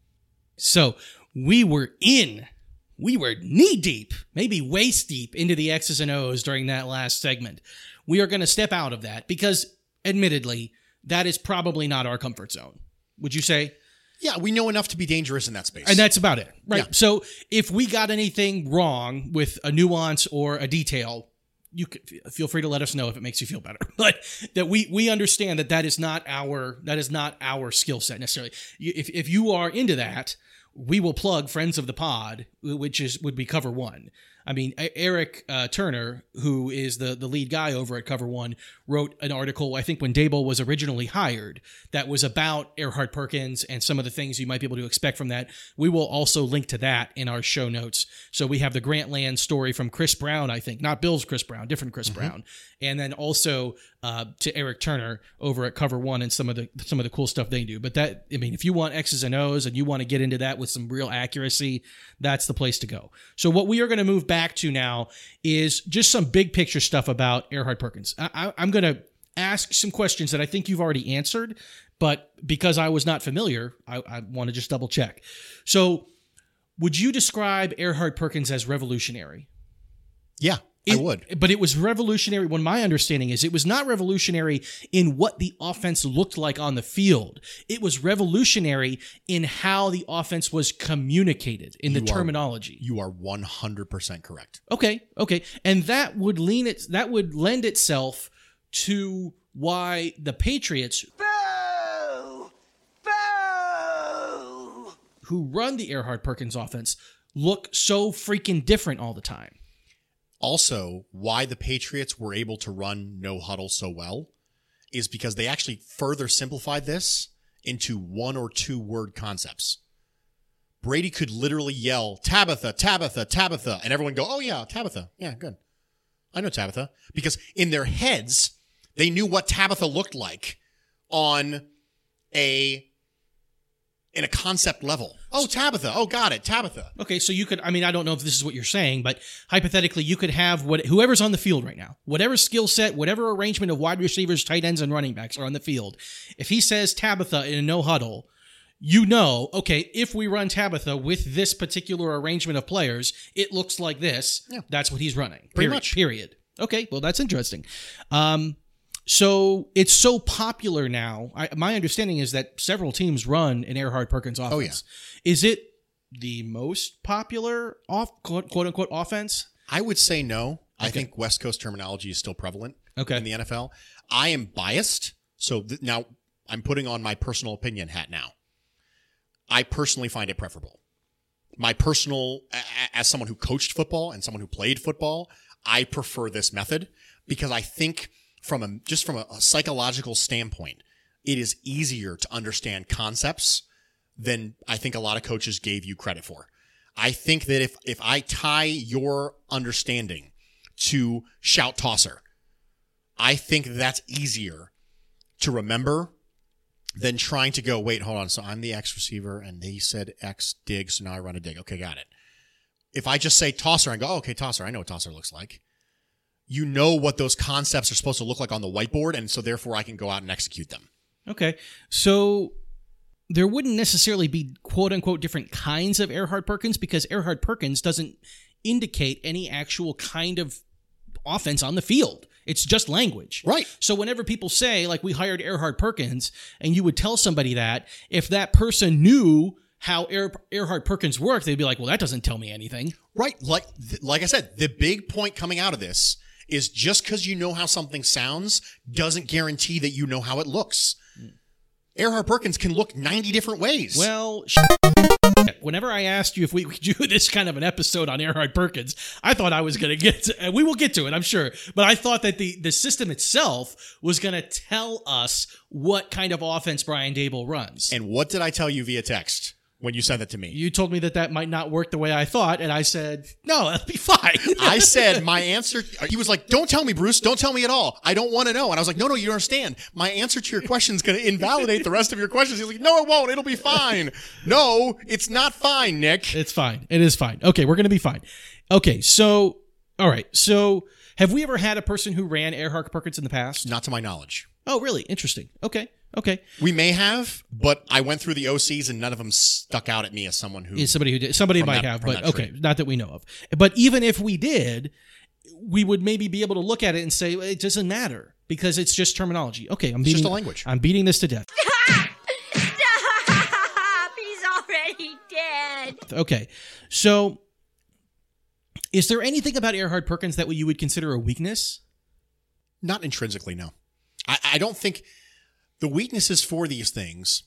So we were in... We were knee-deep, maybe waist-deep, into the X's and O's during that last segment. We are going to step out of that because, admittedly, that is probably not our comfort zone. Would you say? Yeah, we know enough to be dangerous in that space. And that's about it, right? Yeah. So if we got anything wrong with a nuance or a detail, you could feel free to let us know if it makes you feel better. But that we we understand that that is not our that is not our skill set necessarily. If if you are into that, we will plug Friends of the Pod, which is would be Cover One. I mean, Eric uh, Turner, who is the, the lead guy over at Cover One, wrote an article, I think when Daboll was originally hired, that was about Erhardt Perkins and some of the things you might be able to expect from that. We will also link to that in our show notes. So we have the Grantland story from Chris Brown, I think. Not Bill's Chris Brown, different Chris mm-hmm. Brown. And then also uh, to Eric Turner over at Cover One and some of the some of the cool stuff they do. But that, I mean, if you want X's and O's and you want to get into that with some real accuracy, that's the place to go. So what we are going to move back to now is just some big picture stuff about Erhardt Perkins. I, I, I'm going to ask some questions that I think you've already answered, but because I was not familiar, I, I want to just double check. So would you describe Erhardt Perkins as revolutionary? Yeah. It, I would. But it was revolutionary when my understanding is it was not revolutionary in what the offense looked like on the field. It was revolutionary in how the offense was communicated in the you terminology. Are, you are one hundred percent correct. Okay, okay. And that would lean it that would lend itself to why the Patriots Boo! Boo! who run the Erhardt Perkins offense look so freaking different all the time. Also, why the Patriots were able to run no huddle so well is because they actually further simplified this into one or two word concepts. Brady could literally yell, Tabitha, Tabitha, Tabitha, and everyone go, oh yeah, Tabitha. Yeah, good. I know Tabitha. Because in their heads, they knew what Tabitha looked like on a... in a concept level. Oh, Tabitha. Oh, got it. Tabitha. Okay, so you could, I mean, I don't know if this is what you're saying, but hypothetically, you could have what whoever's on the field right now, whatever skill set, whatever arrangement of wide receivers, tight ends, and running backs are on the field. If he says Tabitha in a no huddle, you know, okay, if we run Tabitha with this particular arrangement of players, it looks like this. Yeah. That's what he's running. Pretty period, much. Period. Okay, well, that's interesting. Um, So it's so popular now. I, my understanding is that several teams run an Erhardt Perkins offense. Oh, yeah. Is it the most popular off quote, quote unquote offense? I would say no. Okay. I think West Coast terminology is still prevalent okay. in the N F L. I am biased. So th- now I'm putting on my personal opinion hat now. I personally find it preferable. My personal, a- as someone who coached football and someone who played football, I prefer this method because I think from a, just from a, a psychological standpoint, it is easier to understand concepts than I think a lot of coaches gave you credit for. I think that if, if I tie your understanding to shout tosser, I think that's easier to remember than trying to go, wait, hold on. So I'm the X receiver and they said X dig. So now I run a dig. Okay, got it. If I just say tosser and go, oh, okay, tosser, I know what tosser looks like. You know what those concepts are supposed to look like on the whiteboard, and so therefore I can go out and execute them. Okay. So there wouldn't necessarily be quote-unquote different kinds of Erhardt Perkins because Erhardt Perkins doesn't indicate any actual kind of offense on the field. It's just language. Right. So whenever people say, like, we hired Erhardt Perkins, and you would tell somebody that, if that person knew how er- Erhardt Perkins worked, they'd be like, well, that doesn't tell me anything. Right. Like, like I said, the big point coming out of this is just because you know how something sounds doesn't guarantee that you know how it looks. Mm. Erhardt Perkins can look ninety different ways. Well, sh- Whenever I asked you if we could do this kind of an episode on Erhard Perkins, I thought I was going to get to, and we will get to it, I'm sure, but I thought that the, the system itself was going to tell us what kind of offense Brian Daboll runs. And what did I tell you via text when you sent that to me? You told me that that might not work the way I thought, and I said, no, that'll be fine. I said my answer, he was like, don't tell me, Bruce, don't tell me at all. I don't want to know. And I was like, no, no, you don't understand. My answer to your question is going to invalidate the rest of your questions. He's like, no, it won't. It'll be fine. No, it's not fine, Nick. It's fine. It is fine. Okay, we're going to be fine. Okay, so, all right. So, have we ever had a person who ran Erhard Perkins in the past? Not to my knowledge. Oh, really? Interesting. Okay. Okay. We may have, but I went through the O Cs and none of them stuck out at me as someone who... Is somebody who did. Somebody might that, have, but okay, tree. Not that we know of. But even if we did, we would maybe be able to look at it and say, it doesn't matter because it's just terminology. Okay, I'm it's beating... just a language. I'm beating this to death. Stop! He's already dead. Okay, so is there anything about Erhard Perkins that you would consider a weakness? Not intrinsically, no. I, I don't think... The weaknesses for these things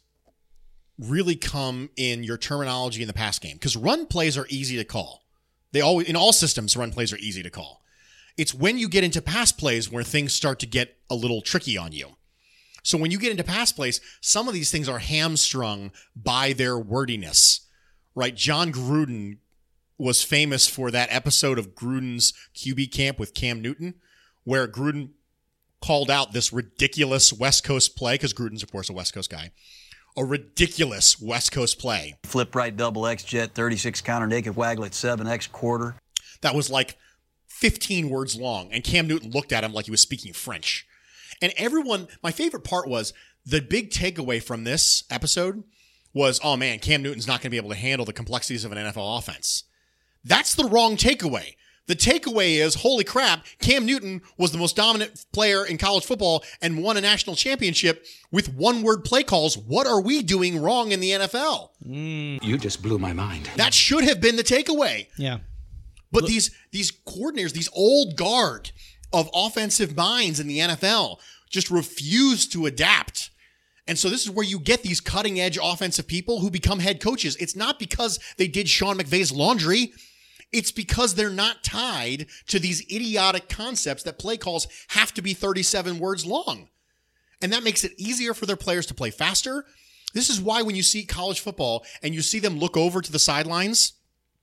really come in your terminology in the pass game because run plays are easy to call. They always, in all systems, run plays are easy to call. It's when you get into pass plays where things start to get a little tricky on you. So when you get into pass plays, some of these things are hamstrung by their wordiness, right? John Gruden was famous for that episode of Gruden's Q B camp with Cam Newton, where Gruden called out this ridiculous West Coast play, because Gruden's, of course, a West Coast guy. A ridiculous West Coast play. Flip right double X jet, thirty-six counter naked waggle at seven X quarter. That was like fifteen words long, and Cam Newton looked at him like he was speaking French. And everyone, my favorite part was the big takeaway from this episode was, oh man, Cam Newton's not going to be able to handle the complexities of an N F L offense. That's the wrong takeaway. The takeaway is, holy crap, Cam Newton was the most dominant player in college football and won a national championship with one-word play calls. What are we doing wrong in the N F L? Mm. You just blew my mind. That should have been the takeaway. Yeah. But Look. these these coordinators, these old guard of offensive minds in the N F L just refuse to adapt. And so this is where you get these cutting-edge offensive people who become head coaches. It's not because they did Sean McVay's laundry. It's because they're not tied to these idiotic concepts that play calls have to be thirty-seven words long. And that makes it easier for their players to play faster. This is why when you see college football and you see them look over to the sidelines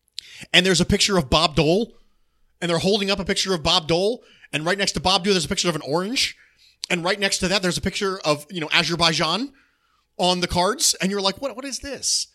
and there's a picture of Bob Dole and they're holding up a picture of Bob Dole, and right next to Bob Dole there's a picture of an orange, and right next to that there's a picture of, you know, Azerbaijan on the cards, and you're like, what? what is this?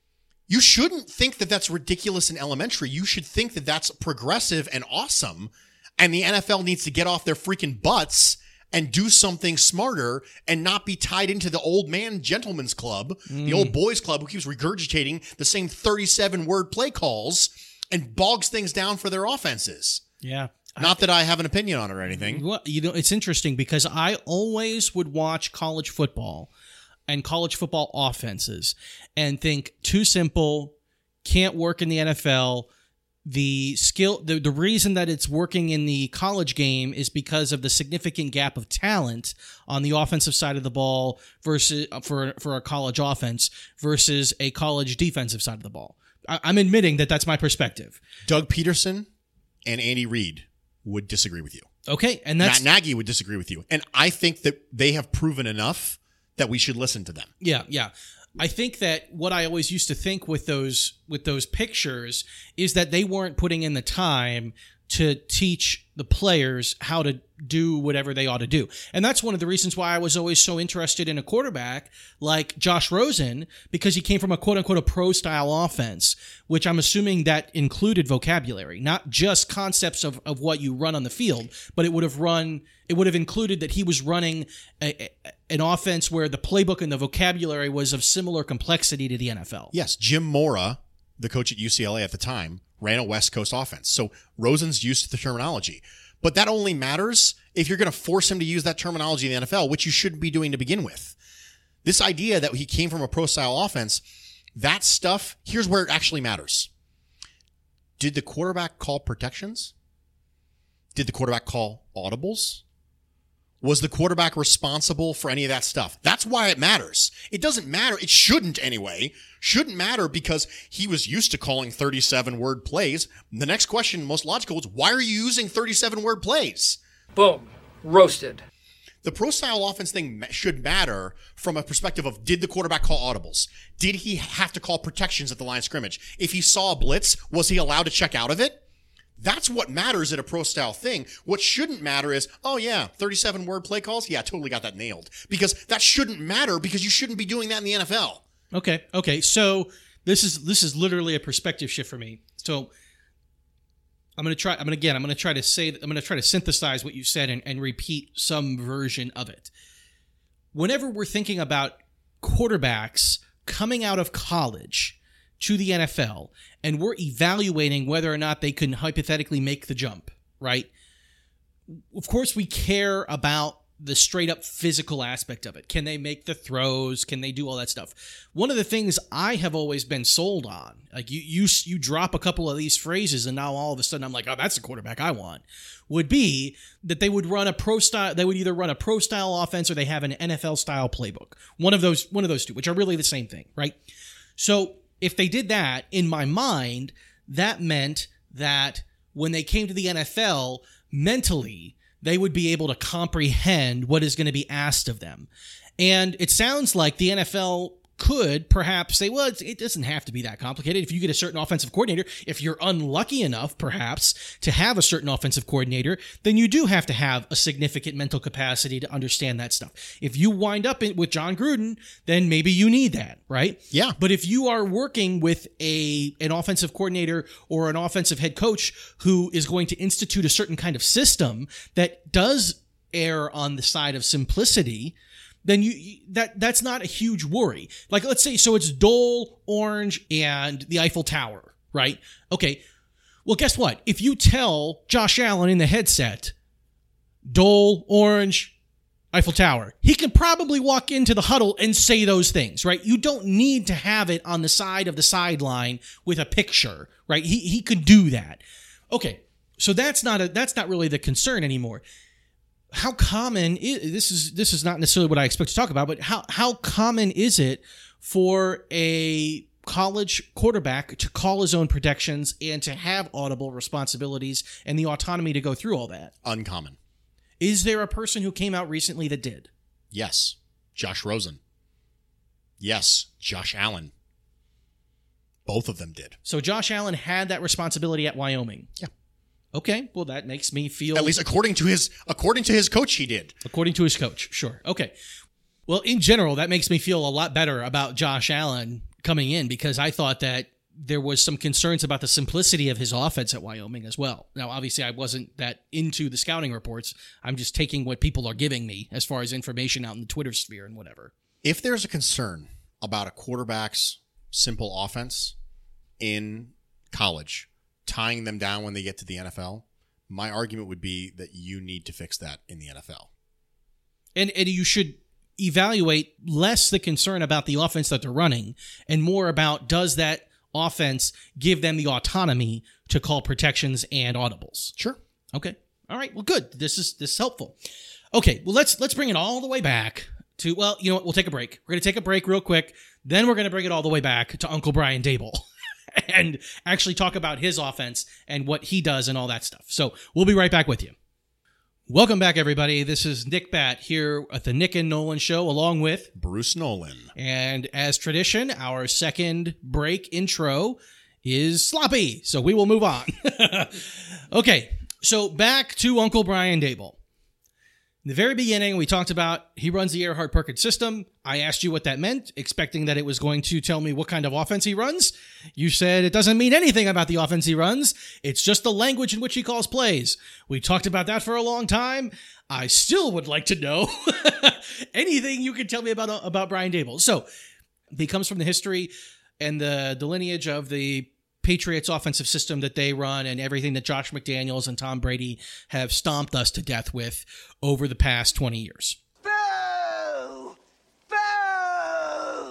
You shouldn't think that that's ridiculous and elementary. You should think that that's progressive and awesome. And the N F L needs to get off their freaking butts and do something smarter and not be tied into the old man gentleman's club, mm. the old boys club who keeps regurgitating the same thirty-seven word play calls and bogs things down for their offenses. Yeah. Not that I have an opinion on it or anything. Well, you know, it's interesting because I always would watch college football and college football offenses and think too simple, can't work in the N F L. The skill, the, the reason that it's working in the college game is because of the significant gap of talent on the offensive side of the ball versus for, for a college offense versus a college defensive side of the ball. I, I'm admitting that that's my perspective. Doug Peterson and Andy Reid would disagree with you. Okay. And that's Matt Nagy would disagree with you. And I think that they have proven enough that we should listen to them. Yeah, yeah. I think that what I always used to think with those with those pictures is that they weren't putting in the time to teach the players how to do whatever they ought to do. And that's one of the reasons why I was always so interested in a quarterback like Josh Rosen, because he came from a quote-unquote a pro-style offense, which I'm assuming that included vocabulary, not just concepts of, of what you run on the field, but it would have run it would have included that he was running a, a, an offense where the playbook and the vocabulary was of similar complexity to the N F L. Yes, Jim Mora, the coach at U C L A at the time, ran a West Coast offense. So Rosen's used to the terminology. But that only matters if you're going to force him to use that terminology in the N F L, which you shouldn't be doing to begin with. This idea that he came from a pro-style offense, that stuff, here's where it actually matters. Did the quarterback call protections? Did the quarterback call audibles? Was the quarterback responsible for any of that stuff? That's why it matters. It doesn't matter. It shouldn't anyway. Shouldn't matter because he was used to calling thirty-seven word plays. The next question, most logical, is why are you using thirty-seven word plays? Boom. Roasted. The pro style offense thing should matter from a perspective of, did the quarterback call audibles? Did he have to call protections at the line of scrimmage? If he saw a blitz, was he allowed to check out of it? That's what matters at a pro style thing. What shouldn't matter is, oh yeah, thirty-seven word play calls. Yeah, I totally got that nailed, because that shouldn't matter, because you shouldn't be doing that in the N F L. Okay. Okay. So this is, this is literally a perspective shift for me. So I'm going to try, I'm going to, again, I'm going to try to say, I'm going to try to synthesize what you said and, and repeat some version of it. Whenever we're thinking about quarterbacks coming out of college to the N F L, and we're evaluating whether or not they can hypothetically make the jump, right? Of course, we care about the straight up physical aspect of it. Can they make the throws? Can they do all that stuff? One of the things I have always been sold on, like you, you, you drop a couple of these phrases and now all of a sudden I'm like, oh, that's the quarterback I want, would be that they would run a pro style. They would either run a pro style offense or they have an N F L style playbook. One of those, one of those two, which are really the same thing, right? So if they did that, in my mind, that meant that when they came to the N F L, mentally, they would be able to comprehend what is going to be asked of them. And it sounds like the N F L could perhaps say, well, it's, it doesn't have to be that complicated. If you get a certain offensive coordinator, if you're unlucky enough, perhaps, to have a certain offensive coordinator, then you do have to have a significant mental capacity to understand that stuff. If you wind up in, with John Gruden, then maybe you need that, right? Yeah. But if you are working with a an offensive coordinator or an offensive head coach who is going to institute a certain kind of system that does err on the side of simplicity, then you that that's not a huge worry. Like, let's say, so it's Dole, Orange, and the Eiffel Tower, right? Okay. Well, guess what? If you tell Josh Allen in the headset, Dole, Orange, Eiffel Tower, he can probably walk into the huddle and say those things, right? You don't need to have it on the side of the sideline with a picture, right? He he could do that. Okay. So that's not a that's not really the concern anymore. How common is this is this is not necessarily what I expect to talk about, but how how common is it for a college quarterback to call his own protections and to have audible responsibilities and the autonomy to go through all that? Uncommon. Is there a person who came out recently that did? Yes. Josh Rosen. Yes. Josh Allen. Both of them did. So Josh Allen had that responsibility at Wyoming. Yeah. Okay, well, that makes me feel... At least according to his according to his coach, he did. According to his coach, sure. Okay. Well, in general, that makes me feel a lot better about Josh Allen coming in, because I thought that there was some concerns about the simplicity of his offense at Wyoming as well. Now, obviously, I wasn't that into the scouting reports. I'm just taking what people are giving me as far as information out in the Twitter sphere and whatever. If there's a concern about a quarterback's simple offense in college, tying them down when they get to the N F L, my argument would be that you need to fix that in the N F L. And, and you should evaluate less the concern about the offense that they're running and more about, does that offense give them the autonomy to call protections and audibles? Sure. Okay. All right. Well, good. This is this is helpful. Okay. Well, let's let's bring it all the way back to, well, you know what? We'll take a break. We're going to take a break real quick. Then we're going to bring it all the way back to Uncle Brian Daboll and actually talk about his offense and what he does and all that stuff. So we'll be right back with you. Welcome back, everybody. This is Nick Bat here at the Nick and Nolan Show, along with Bruce Nolan. And as tradition, our second break intro is sloppy, so we will move on. Okay, so back to Uncle Brian Daboll. In the very beginning, we talked about he runs the Erhardt-Perkins system. I asked you what that meant, expecting that it was going to tell me what kind of offense he runs. You said it doesn't mean anything about the offense he runs. It's just the language in which he calls plays. We talked about that for a long time. I still would like to know anything you can tell me about, about Brian Daboll. So he comes from the history and the, the lineage of the Patriots offensive system that they run and everything that Josh McDaniels and Tom Brady have stomped us to death with over the past twenty years. Boo! Boo!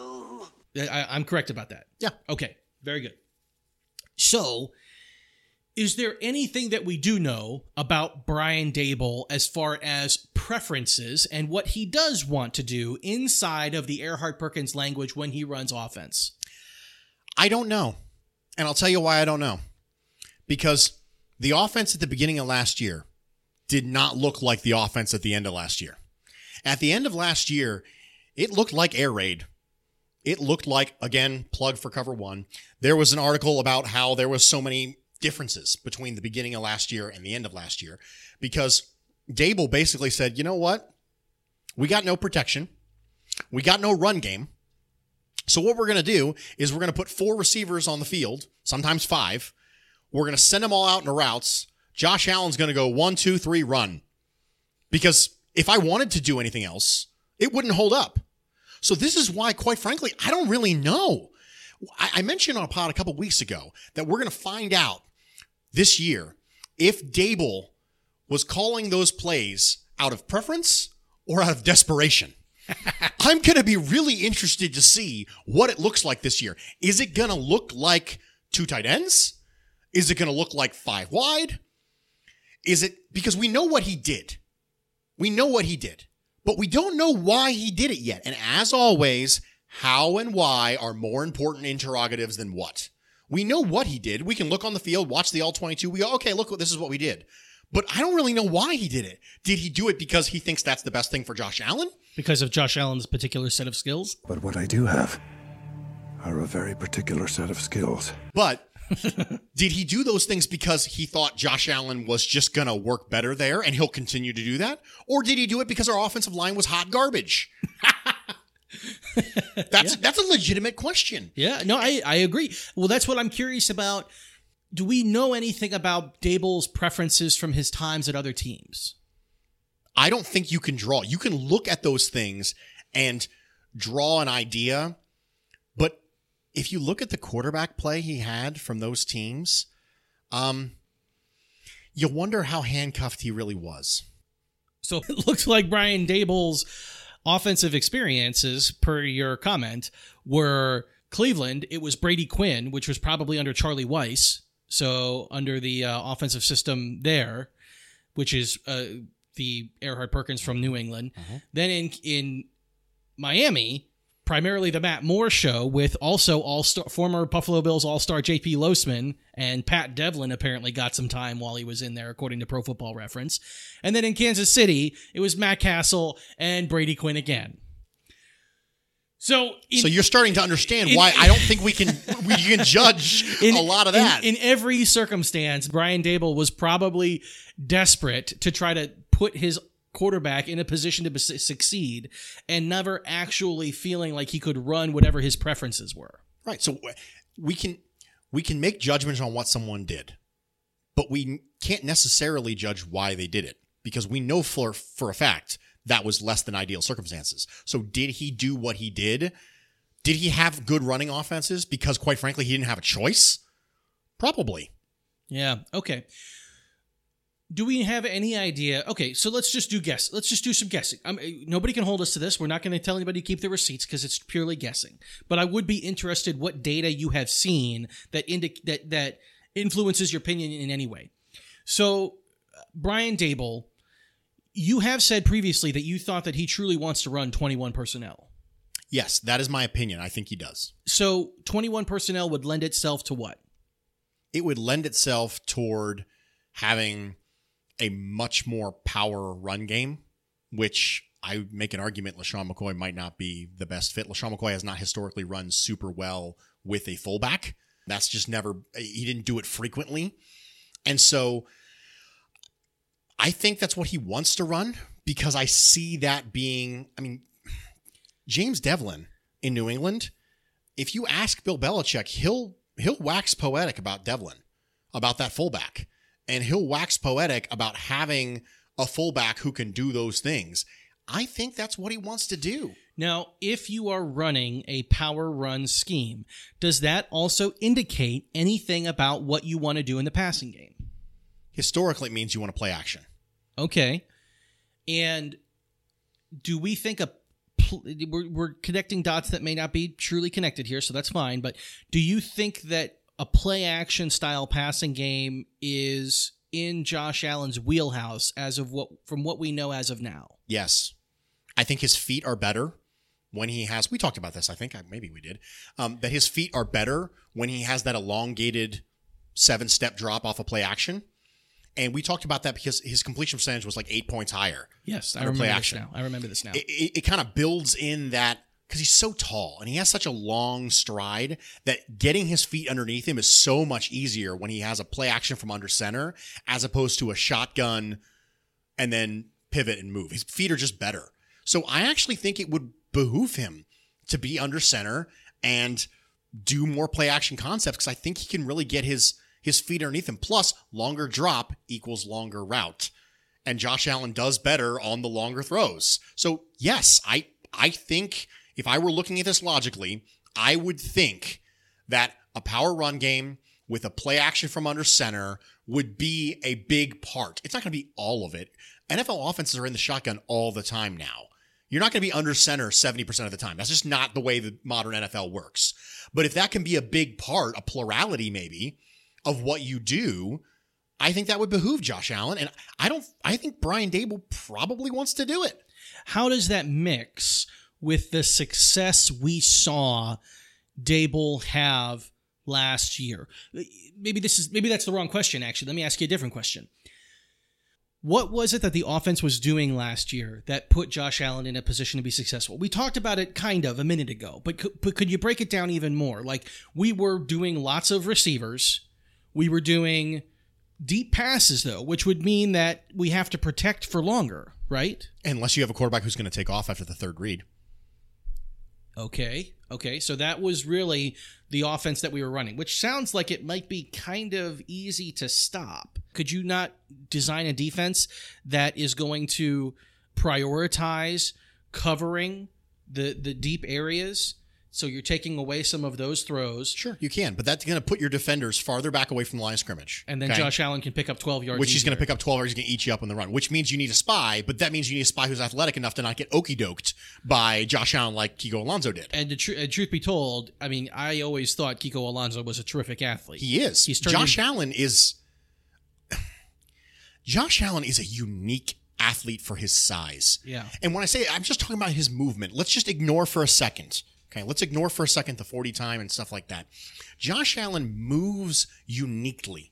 I, I'm correct about that. Yeah. Okay. Very good. So Is there anything that we do know about Brian Daboll as far as preferences and what he does want to do inside of the Erhardt-Perkins language when he runs offense? I don't know. And I'll tell you why I don't know. Because the offense at the beginning of last year did not look like the offense at the end of last year. At the end of last year, it looked like air raid. It looked like, again, plug for cover one. There was an article about how there was so many differences between the beginning of last year and the end of last year because Daboll basically said, you know what? We got no protection. We got no run game. So what we're going to do is we're going to put four receivers on the field, sometimes five. We're going to send them all out into routes. Josh Allen's going to go one, two, three, run. Because if I wanted to do anything else, it wouldn't hold up. So this is why, quite frankly, I don't really know. I mentioned on a pod a couple weeks ago that we're going to find out this year if Daboll was calling those plays out of preference or out of desperation. I'm going to be really interested to see what it looks like this year. Is it going to look like two tight ends? Is it going to look like five wide? Is it because we know what he did? We know what he did, but we don't know why he did it yet. And as always, how and why are more important interrogatives than what. We know what he did. We can look on the field, watch the all twenty-two. We go, okay, look, this is what we did. But I don't really know why he did it. Did he do it because he thinks that's the best thing for Josh Allen? Because of Josh Allen's particular set of skills? But what I do have are a very particular set of skills. But did he do those things because he thought Josh Allen was just going to work better there and he'll continue to do that? Or did he do it because our offensive line was hot garbage? That's yeah. that's a legitimate question. Yeah, no, I, I agree. Well, that's what I'm curious about. Do we know anything about Daboll's preferences from his times at other teams? I don't think you can draw. You can look at those things and draw an idea, but if you look at the quarterback play he had from those teams, um, you wonder how handcuffed he really was. So it looks like Brian Daboll's offensive experiences, per your comment, were Cleveland. It was Brady Quinn, which was probably under Charlie Weiss, so under the uh, offensive system there, which is uh, the Erhardt-Perkins from New England. Uh-huh. Then in in Miami, primarily the Matt Moore show with also all-star, former Buffalo Bills All-Star J P Losman, and Pat Devlin apparently got some time while he was in there, according to Pro Football Reference. And then in Kansas City, it was Matt Castle and Brady Quinn again. So, in, so you're starting to understand in, why I don't think we can we can judge in, a lot of that. In, in every circumstance, Brian Daboll was probably desperate to try to put his quarterback in a position to succeed and never actually feeling like he could run whatever his preferences were. Right. So we can we can make judgments on what someone did, but we can't necessarily judge why they did it because we know for for a fact that was less than ideal circumstances. So did he do what he did? Did he have good running offenses because, quite frankly, he didn't have a choice? Probably. Yeah. Okay. Do we have any idea? Okay, so let's just do guess. Let's just do some guessing. I'm, nobody can hold us to this. We're not going to tell anybody to keep their receipts because it's purely guessing. But I would be interested what data you have seen that indic- that that influences your opinion in any way. So, Brian Daboll, you have said previously that you thought that he truly wants to run twenty-one personnel. Yes, that is my opinion. I think he does. So, twenty-one personnel would lend itself to what? It would lend itself toward having a much more power run game, which I make an argument LeSean McCoy might not be the best fit. LeSean McCoy has not historically run super well with a fullback. That's just never, he didn't do it frequently. And so I think that's what he wants to run because I see that being, I mean, James Devlin in New England, if you ask Bill Belichick, he'll he'll wax poetic about Devlin, about that fullback. And he'll wax poetic about having a fullback who can do those things. I think that's what he wants to do. Now, if you are running a power run scheme, does that also indicate anything about what you want to do in the passing game? Historically, it means you want to play action. Okay. And do we think a we're, we're connecting dots that may not be truly connected here, so that's fine. But do you think that a play action style passing game is in Josh Allen's wheelhouse as of what from what we know as of now. Yes. I think his feet are better when he has, we talked about this, I think, maybe we did, um, that his feet are better when he has that elongated seven-step drop off of play action. And we talked about that because his completion percentage was like eight points higher. Yes, I under remember play this action. now. I remember this now. It, it, it kind of builds in that, because he's so tall and he has such a long stride that getting his feet underneath him is so much easier when he has a play action from under center as opposed to a shotgun and then pivot and move. His feet are just better. So I actually think it would behoove him to be under center and do more play action concepts because I think he can really get his his feet underneath him. Plus, longer drop equals longer route. And Josh Allen does better on the longer throws. So yes, I I think if I were looking at this logically, I would think that a power run game with a play action from under center would be a big part. It's not going to be all of it. N F L offenses are in the shotgun all the time now. You're not going to be under center seventy percent of the time. That's just not the way the modern N F L works. But if that can be a big part, a plurality maybe, of what you do, I think that would behoove Josh Allen. And I don't, I think Brian Daboll probably wants to do it. How does that mix with the success we saw Daboll have last year? Maybe this is, maybe that's the wrong question, actually. Let me ask you a different question. What was it that the offense was doing last year that put Josh Allen in a position to be successful? We talked about it kind of a minute ago, but could, but could you break it down even more? Like, we were doing lots of receivers. We were doing deep passes, though, which would mean that we have to protect for longer, right? Unless you have a quarterback who's going to take off after the third read. Okay, okay. So that was really the offense that we were running, which sounds like it might be kind of easy to stop. Could you not design a defense that is going to prioritize covering the, the deep areas? So you're taking away some of those throws. Sure, you can, but that's going to put your defenders farther back away from the line of scrimmage. And then okay? Josh Allen can pick up twelve yards. Which easier. he's going to pick up twelve yards. He's going to eat you up on the run, which means you need a spy, but that means you need a spy who's athletic enough to not get okey-doked by Josh Allen like Kiko Alonso did. And, the tr- and truth be told, I mean, I always thought Kiko Alonso was a terrific athlete. He is. He's Josh in- Allen is... Josh Allen is a unique athlete for his size. Yeah. And when I say I'm just talking about his movement, let's just ignore for a second. Okay, let's ignore for a second the forty time and stuff like that. Josh Allen moves uniquely.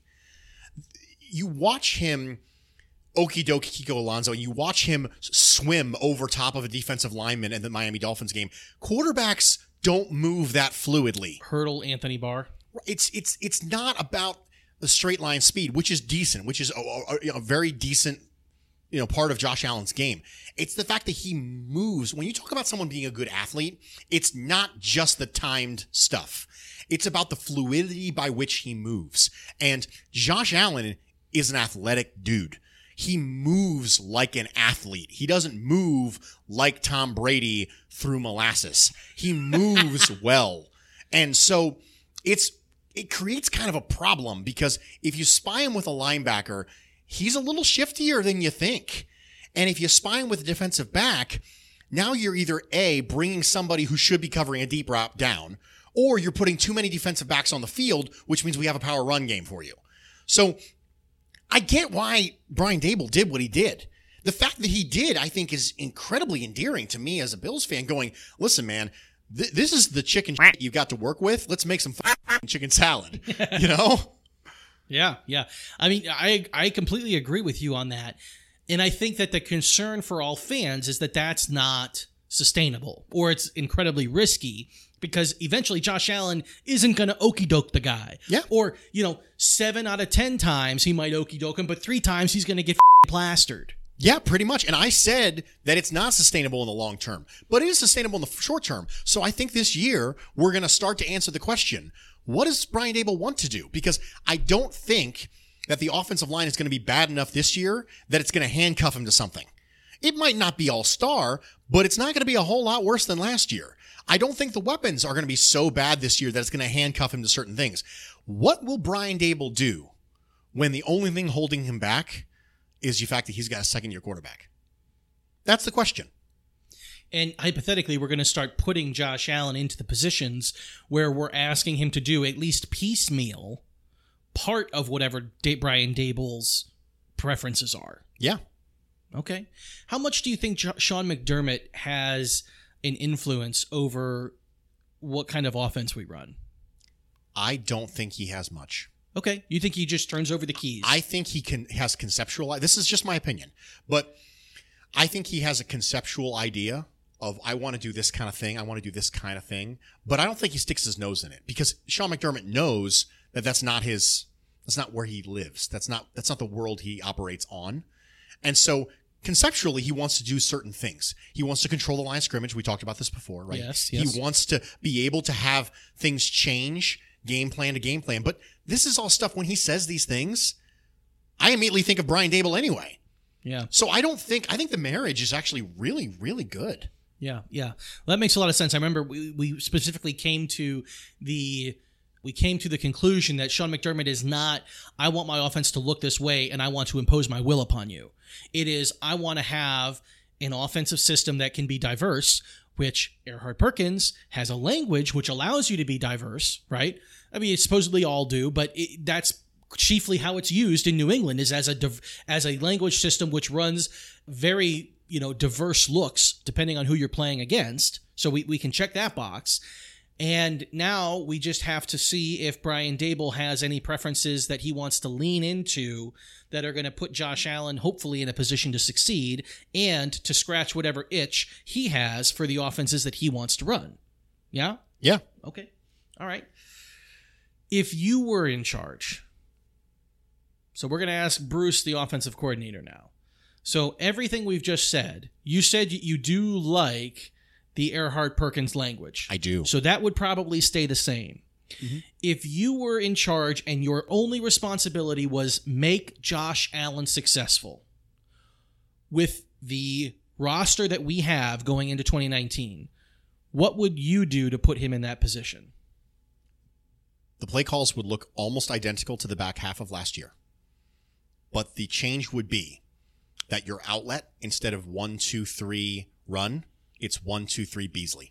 You watch him okie dokie Kiko Alonso, and you watch him swim over top of a defensive lineman in the Miami Dolphins game. Quarterbacks don't move that fluidly. Hurdle Anthony Barr. It's it's it's not about the straight line speed, which is decent, which is a, a, a very decent, you know, part of Josh Allen's game. It's the fact that he moves. When you talk about someone being a good athlete, it's not just the timed stuff. It's about the fluidity by which he moves. And Josh Allen is an athletic dude. He moves like an athlete. He doesn't move like Tom Brady through molasses. He moves well. And so it's it creates kind of a problem because if you spy him with a linebacker, he's a little shiftier than you think. And if you spy him with a defensive back, now you're either A, bringing somebody who should be covering a deep route down, or you're putting too many defensive backs on the field, which means we have a power run game for you. So I get why Brian Daboll did what he did. The fact that he did, I think, is incredibly endearing to me as a Bills fan going, listen, man, th- this is the chicken shit you've got to work with. Let's make some f- chicken salad, you know? Yeah, yeah. I mean, I I completely agree with you on that. And I think that the concern for all fans is that that's not sustainable or it's incredibly risky because eventually Josh Allen isn't going to okey-doke the guy. Yeah. Or, you know, seven out of ten times he might okey-doke him, but three times he's going to get plastered. Yeah, pretty much. And I said that it's not sustainable in the long term, but it is sustainable in the short term. So I think this year we're going to start to answer the question, what does Brian Daboll want to do? Because I don't think that the offensive line is going to be bad enough this year that it's going to handcuff him to something. It might not be all-star, but it's not going to be a whole lot worse than last year. I don't think the weapons are going to be so bad this year that it's going to handcuff him to certain things. What will Brian Daboll do when the only thing holding him back is the fact that he's got a second-year quarterback? That's the question. And hypothetically, we're going to start putting Josh Allen into the positions where we're asking him to do at least piecemeal part of whatever da- Brian Daboll's preferences are. Yeah. Okay. How much do you think Jo- Sean McDermott has an influence over what kind of offense we run? I don't think he has much. Okay. You think he just turns over the keys? I think he can has conceptual. This is just my opinion, but I think he has a conceptual idea of, I want to do this kind of thing. I want to do this kind of thing, but I don't think he sticks his nose in it, because Sean McDermott knows that that's not his, that's not where he lives. That's not, that's not the world he operates on. And so conceptually, he wants to do certain things. He wants to control the line of scrimmage. We talked about this before, right? Yes, yes. He wants to be able to have things change game plan to game plan. But this is all stuff, when he says these things, I immediately think of Brian Daboll anyway. Yeah. So I don't think, I think the marriage is actually really, really good. Yeah, yeah. Well, that makes a lot of sense. I remember we, we specifically came to the we came to the conclusion that Sean McDermott is not, I want my offense to look this way and I want to impose my will upon you. It is, I want to have an offensive system that can be diverse, which Erhard Perkins has a language which allows you to be diverse, right? I mean, supposedly all do, but it, that's chiefly how it's used in New England, is as a div- as a language system which runs very, you know, diverse looks depending on who you're playing against. So we, we can check that box. And now we just have to see if Brian Daboll has any preferences that he wants to lean into that are going to put Josh Allen hopefully in a position to succeed and to scratch whatever itch he has for the offenses that he wants to run. Yeah? Yeah. Okay. All right. If you were in charge, so we're going to ask Bruce, the offensive coordinator, now. So everything we've just said, you said you do like the Erhard Perkins language. I do. So that would probably stay the same. Mm-hmm. If you were in charge and your only responsibility was make Josh Allen successful with the roster that we have going into twenty nineteen, what would you do to put him in that position? The play calls would look almost identical to the back half of last year. But the change would be that your outlet, instead of one, two, three, run, it's one, two, three, Beasley.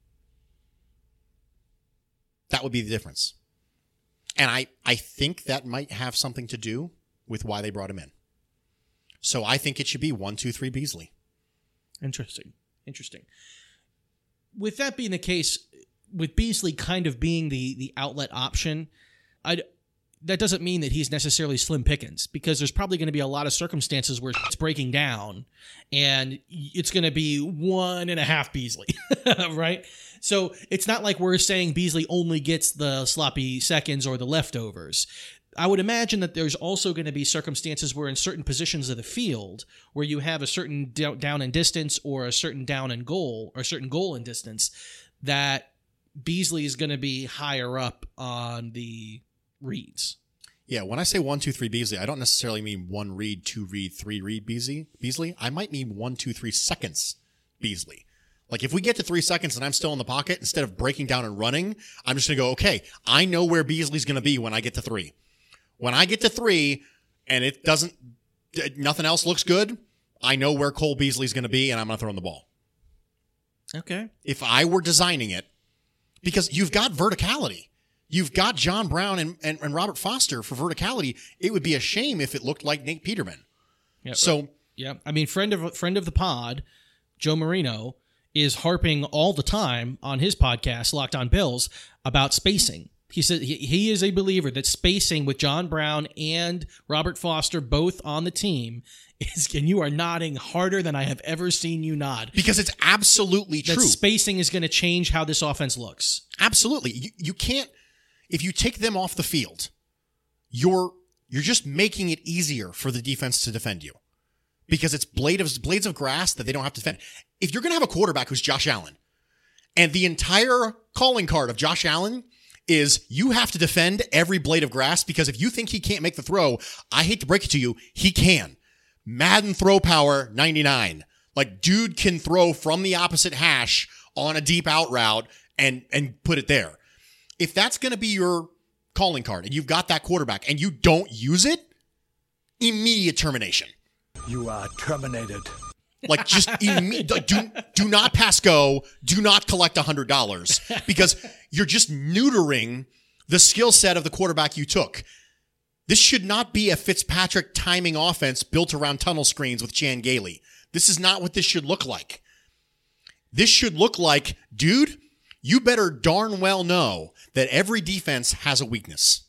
That would be the difference. And I, I think that might have something to do with why they brought him in. So I think it should be one, two, three, Beasley. Interesting. Interesting. With that being the case, with Beasley kind of being the, the outlet option, I'd, that doesn't mean that he's necessarily slim pickings, because there's probably going to be a lot of circumstances where it's breaking down and it's going to be one and a half Beasley, right? So it's not like we're saying Beasley only gets the sloppy seconds or the leftovers. I would imagine that there's also going to be circumstances where in certain positions of the field where you have a certain down and distance or a certain down and goal or a certain goal and distance that Beasley is going to be higher up on the reads. Yeah, when I say one, two, three Beasley, I don't necessarily mean one read, two read, three read Beasley. Beasley. I might mean one, two, three seconds Beasley. Like if we get to three seconds and I'm still in the pocket, instead of breaking down and running, I'm just going to go, okay, I know where Beasley's going to be when I get to three. When I get to three and it doesn't, nothing else looks good, I know where Cole Beasley's going to be and I'm going to throw him the ball. Okay. If I were designing it, because you've got verticality. You've got John Brown and, and, and Robert Foster for verticality. It would be a shame if it looked like Nate Peterman. Yeah, so, yeah. I mean, friend of friend of the pod, Joe Marino, is harping all the time on his podcast, Locked On Bills, about spacing. He said he, he is a believer that spacing with John Brown and Robert Foster both on the team is, and you are nodding harder than I have ever seen you nod. Because it's absolutely that true. Spacing is going to change how this offense looks. Absolutely. You, you can't, if you take them off the field, you're you're just making it easier for the defense to defend you. Because it's blade of, blades of grass that they don't have to defend. If you're going to have a quarterback who's Josh Allen, and the entire calling card of Josh Allen is you have to defend every blade of grass, because if you think he can't make the throw, I hate to break it to you, he can. Madden throw power ninety-nine. Like, dude can throw from the opposite hash on a deep out route and, and put it there. If that's going to be your calling card and you've got that quarterback and you don't use it, immediate termination. You are terminated. Like, just imme- like, do, do not pass go. Do not collect one hundred dollars because you're just neutering the skill set of the quarterback you took. This should not be a Fitzpatrick timing offense built around tunnel screens with Chan Gailey. This is not what this should look like. This should look like, dude, you better darn well know that every defense has a weakness.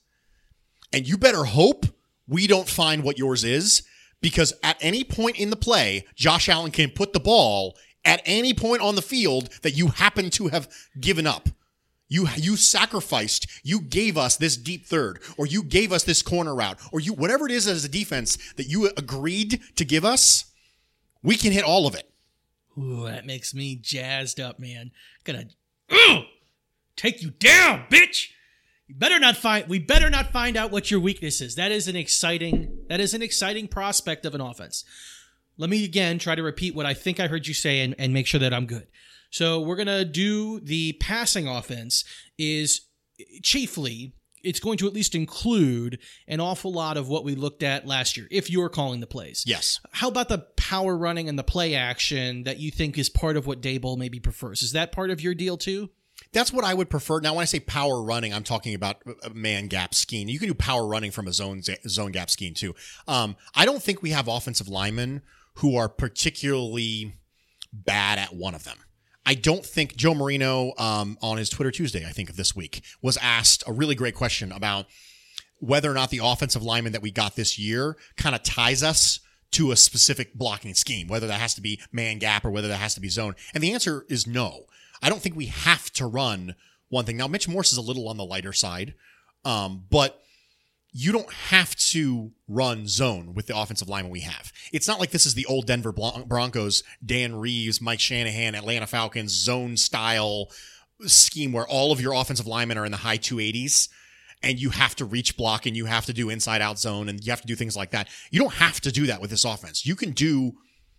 And you better hope we don't find what yours is, because at any point in the play, Josh Allen can put the ball at any point on the field that you happen to have given up. You you sacrificed, you gave us this deep third, or you gave us this corner route, or you whatever it is as a defense that you agreed to give us, we can hit all of it. Ooh, that makes me jazzed up, man. Gonna ugh, take you down, bitch. You better not find. We better not find out what your weakness is. That is an exciting. That is an exciting prospect of an offense. Let me again try to repeat what I think I heard you say, and, and make sure that I'm good. So we're gonna do the passing offense. Is chiefly it's going to at least include an awful lot of what we looked at last year, if you're calling the plays. Yes. How about the power running and the play action that you think is part of what Daboll maybe prefers? Is that part of your deal too? That's what I would prefer. Now, when I say power running, I'm talking about a man gap scheme. You can do power running from a zone zone gap scheme too. Um, I don't think we have offensive linemen who are particularly bad at one of them. I don't think Joe Marino, um, on his Twitter Tuesday, I think of this week, was asked a really great question about whether or not the offensive lineman that we got this year kind of ties us to a specific blocking scheme, whether that has to be man gap or whether that has to be zone. And the answer is no. I don't think we have to run one thing. Now, Mitch Morse is a little on the lighter side, um, but you don't have to run zone with the offensive lineman we have. It's not like this is the old Denver Broncos, Dan Reeves, Mike Shanahan, Atlanta Falcons zone style scheme where all of your offensive linemen are in the high two eighties and you have to reach block and you have to do inside out zone and you have to do things like that. You don't have to do that with this offense. You can do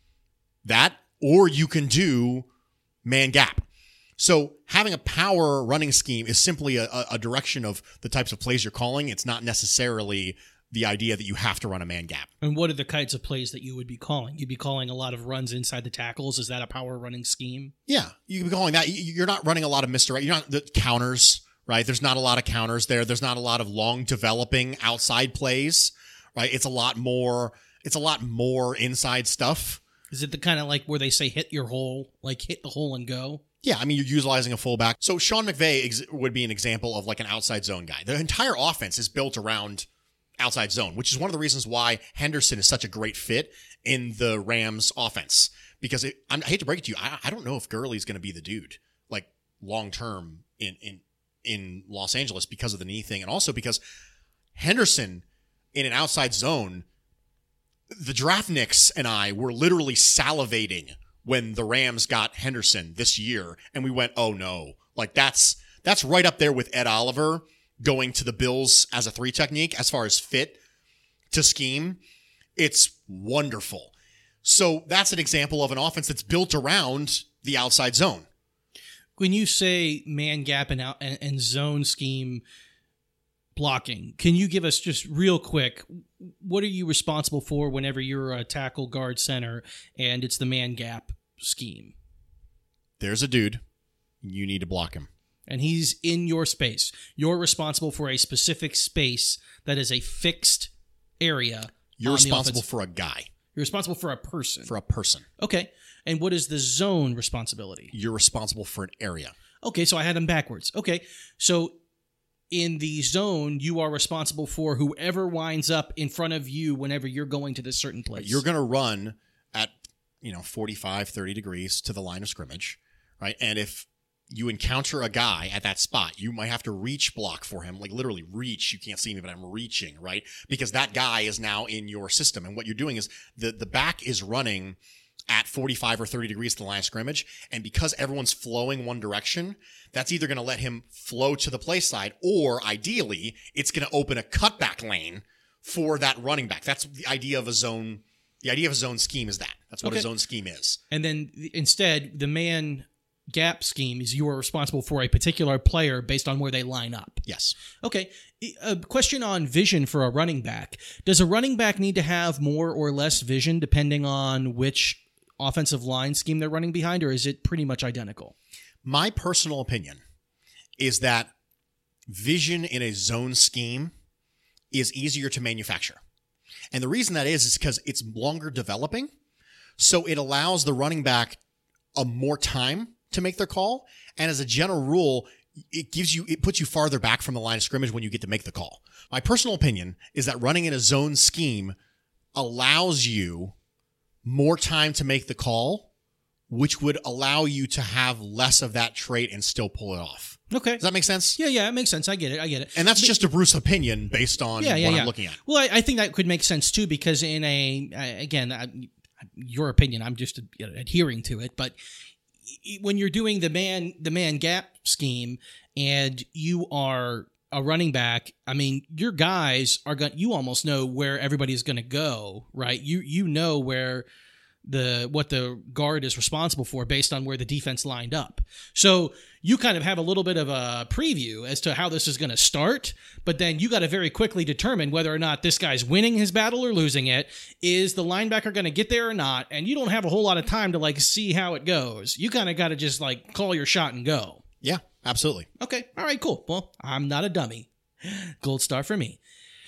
that, or you can do man gap. So having a power running scheme is simply a, a direction of the types of plays you're calling. It's not necessarily the idea that you have to run a man gap. And what are the kinds of plays that you would be calling? You'd be calling a lot of runs inside the tackles. Is that a power running scheme? Yeah, you could be calling that. You're not running a lot of misdirect. You're not the counters, right? There's not a lot of counters there. There's not a lot of long developing outside plays, right? It's a lot more. It's a lot more inside stuff. Is it the kind of like where they say hit your hole, like hit the hole and go? Yeah, I mean, you're utilizing a fullback. So Sean McVay ex- would be an example of like an outside zone guy. The entire offense is built around outside zone, which is one of the reasons why Henderson is such a great fit in the Rams offense. Because it, I hate to break it to you, I, I don't know if Gurley's going to be the dude, like long-term in, in, in Los Angeles because of the knee thing. And also because Henderson in an outside zone, the Draftniks and I were literally salivating when the Rams got Henderson this year, and we went, oh no. Like that's that's right up there with Ed Oliver going to the Bills as a three technique as far as fit to scheme. It's wonderful. So that's an example of an offense that's built around the outside zone. When you say man gap and out and, and zone scheme blocking, can you give us just real quick, what are you responsible for whenever you're a tackle, guard, center, and it's the man gap scheme? There's a dude. You need to block him. And he's in your space. You're responsible for a specific space that is a fixed area. You're responsible for a guy. You're responsible for a person. For a person. Okay. And what is the zone responsibility? You're responsible for an area. Okay, so I had them backwards. Okay, so in the zone, you are responsible for whoever winds up in front of you whenever you're going to this certain place. You're going to run at, you know, forty-five, thirty degrees to the line of scrimmage, right? And if you encounter a guy at that spot, you might have to reach block for him, like literally reach. You can't see me, but I'm reaching, right? Because that guy is now in your system. And what you're doing is the, the back is running at forty-five or thirty degrees to the line of scrimmage. And because everyone's flowing one direction, that's either going to let him flow to the play side, or ideally, it's going to open a cutback lane for that running back. That's the idea of a zone. The idea of a zone scheme is that. That's what okay. a zone scheme is. And then instead, the man gap scheme is you are responsible for a particular player based on where they line up. Yes. Okay. A question on vision for a running back. Does a running back need to have more or less vision depending on which offensive line scheme they're running behind, or is it pretty much identical? My personal opinion is that vision in a zone scheme is easier to manufacture. And the reason that is, is because it's longer developing. So it allows the running back a more time to make their call. And as a general rule, it gives you, it puts you farther back from the line of scrimmage when you get to make the call. My personal opinion is that running in a zone scheme allows you more time to make the call, which would allow you to have less of that trait and still pull it off. Okay. Does that make sense? Yeah, yeah, it makes sense. I get it. I get it. And that's but, just a Bruce opinion based on yeah, yeah, what yeah. I'm looking at. Well, I, I think that could make sense too, because in a, again, I, your opinion, I'm just you know, adhering to it, but when you're doing the man, the man gap scheme and you are a running back, I mean, your guys are going, you almost know where everybody's going to go, right? You, you know where the, what the guard is responsible for based on where the defense lined up. So you kind of have a little bit of a preview as to how this is going to start, but then you got to very quickly determine whether or not this guy's winning his battle or losing it. Is the linebacker going to get there or not? And you don't have a whole lot of time to like see how it goes. You kind of got to just like call your shot and go. Yeah, absolutely. Okay. All right, cool. Well, I'm not a dummy. Gold star for me.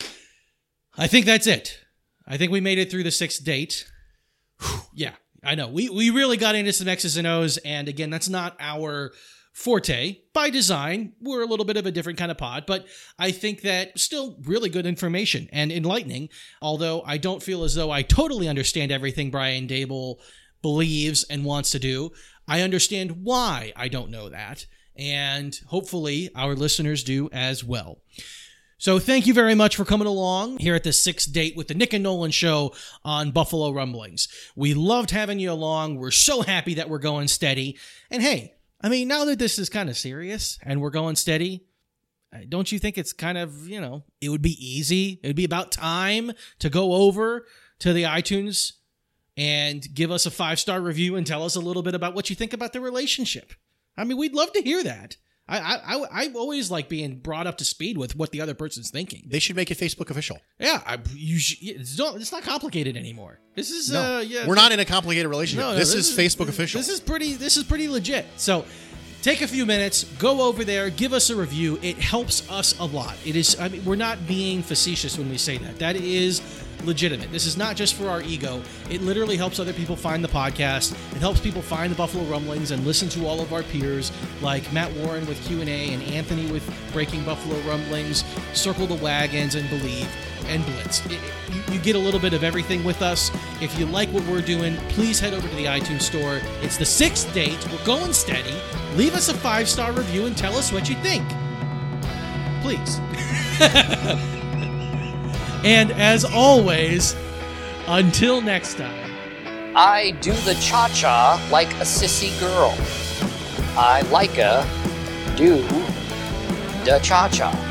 I think that's it. I think we made it through the sixth date. Yeah, I know. We we really got into some X's and O's, and again, that's not our forte. By design, we're a little bit of a different kind of pod, but I think that still really good information and enlightening, although I don't feel as though I totally understand everything Brian Daboll believes and wants to do. I understand why I don't know that, and hopefully our listeners do as well. So thank you very much for coming along here at the sixth date with the Nick and Nolan Show on Buffalo Rumblings. We loved having you along. We're so happy that we're going steady. And hey, I mean, now that this is kind of serious and we're going steady, don't you think it's kind of, you know, it would be easy. It would be about time to go over to the iTunes and give us a five-star review and tell us a little bit about what you think about the relationship. I mean, we'd love to hear that. I, I, I always like being brought up to speed with what the other person's thinking. They should make it Facebook official. Yeah, I, you should, it's, not, it's not complicated anymore. This is no, uh, yeah, we're not in a complicated relationship. No, no, this, this is, is Facebook official. This is pretty. This is pretty legit. So, take a few minutes, go over there, give us a review. It helps us a lot. It is. I mean, we're not being facetious when we say that. That is legitimate. This is not just for our ego. It literally helps other people find the podcast. It helps people find the Buffalo Rumblings and listen to all of our peers like Matt Warren with Q and A and Anthony with Breaking Buffalo Rumblings, Circle the Wagons, and Believe, and Blitz. It, it, you, you get a little bit of everything with us. If you like what we're doing, please head over to the iTunes store. It's the sixth date. We're going steady. Leave us a five-star review and tell us what you think. Please. And as always, until next time. I do the cha-cha like a sissy girl. I like a do the cha-cha.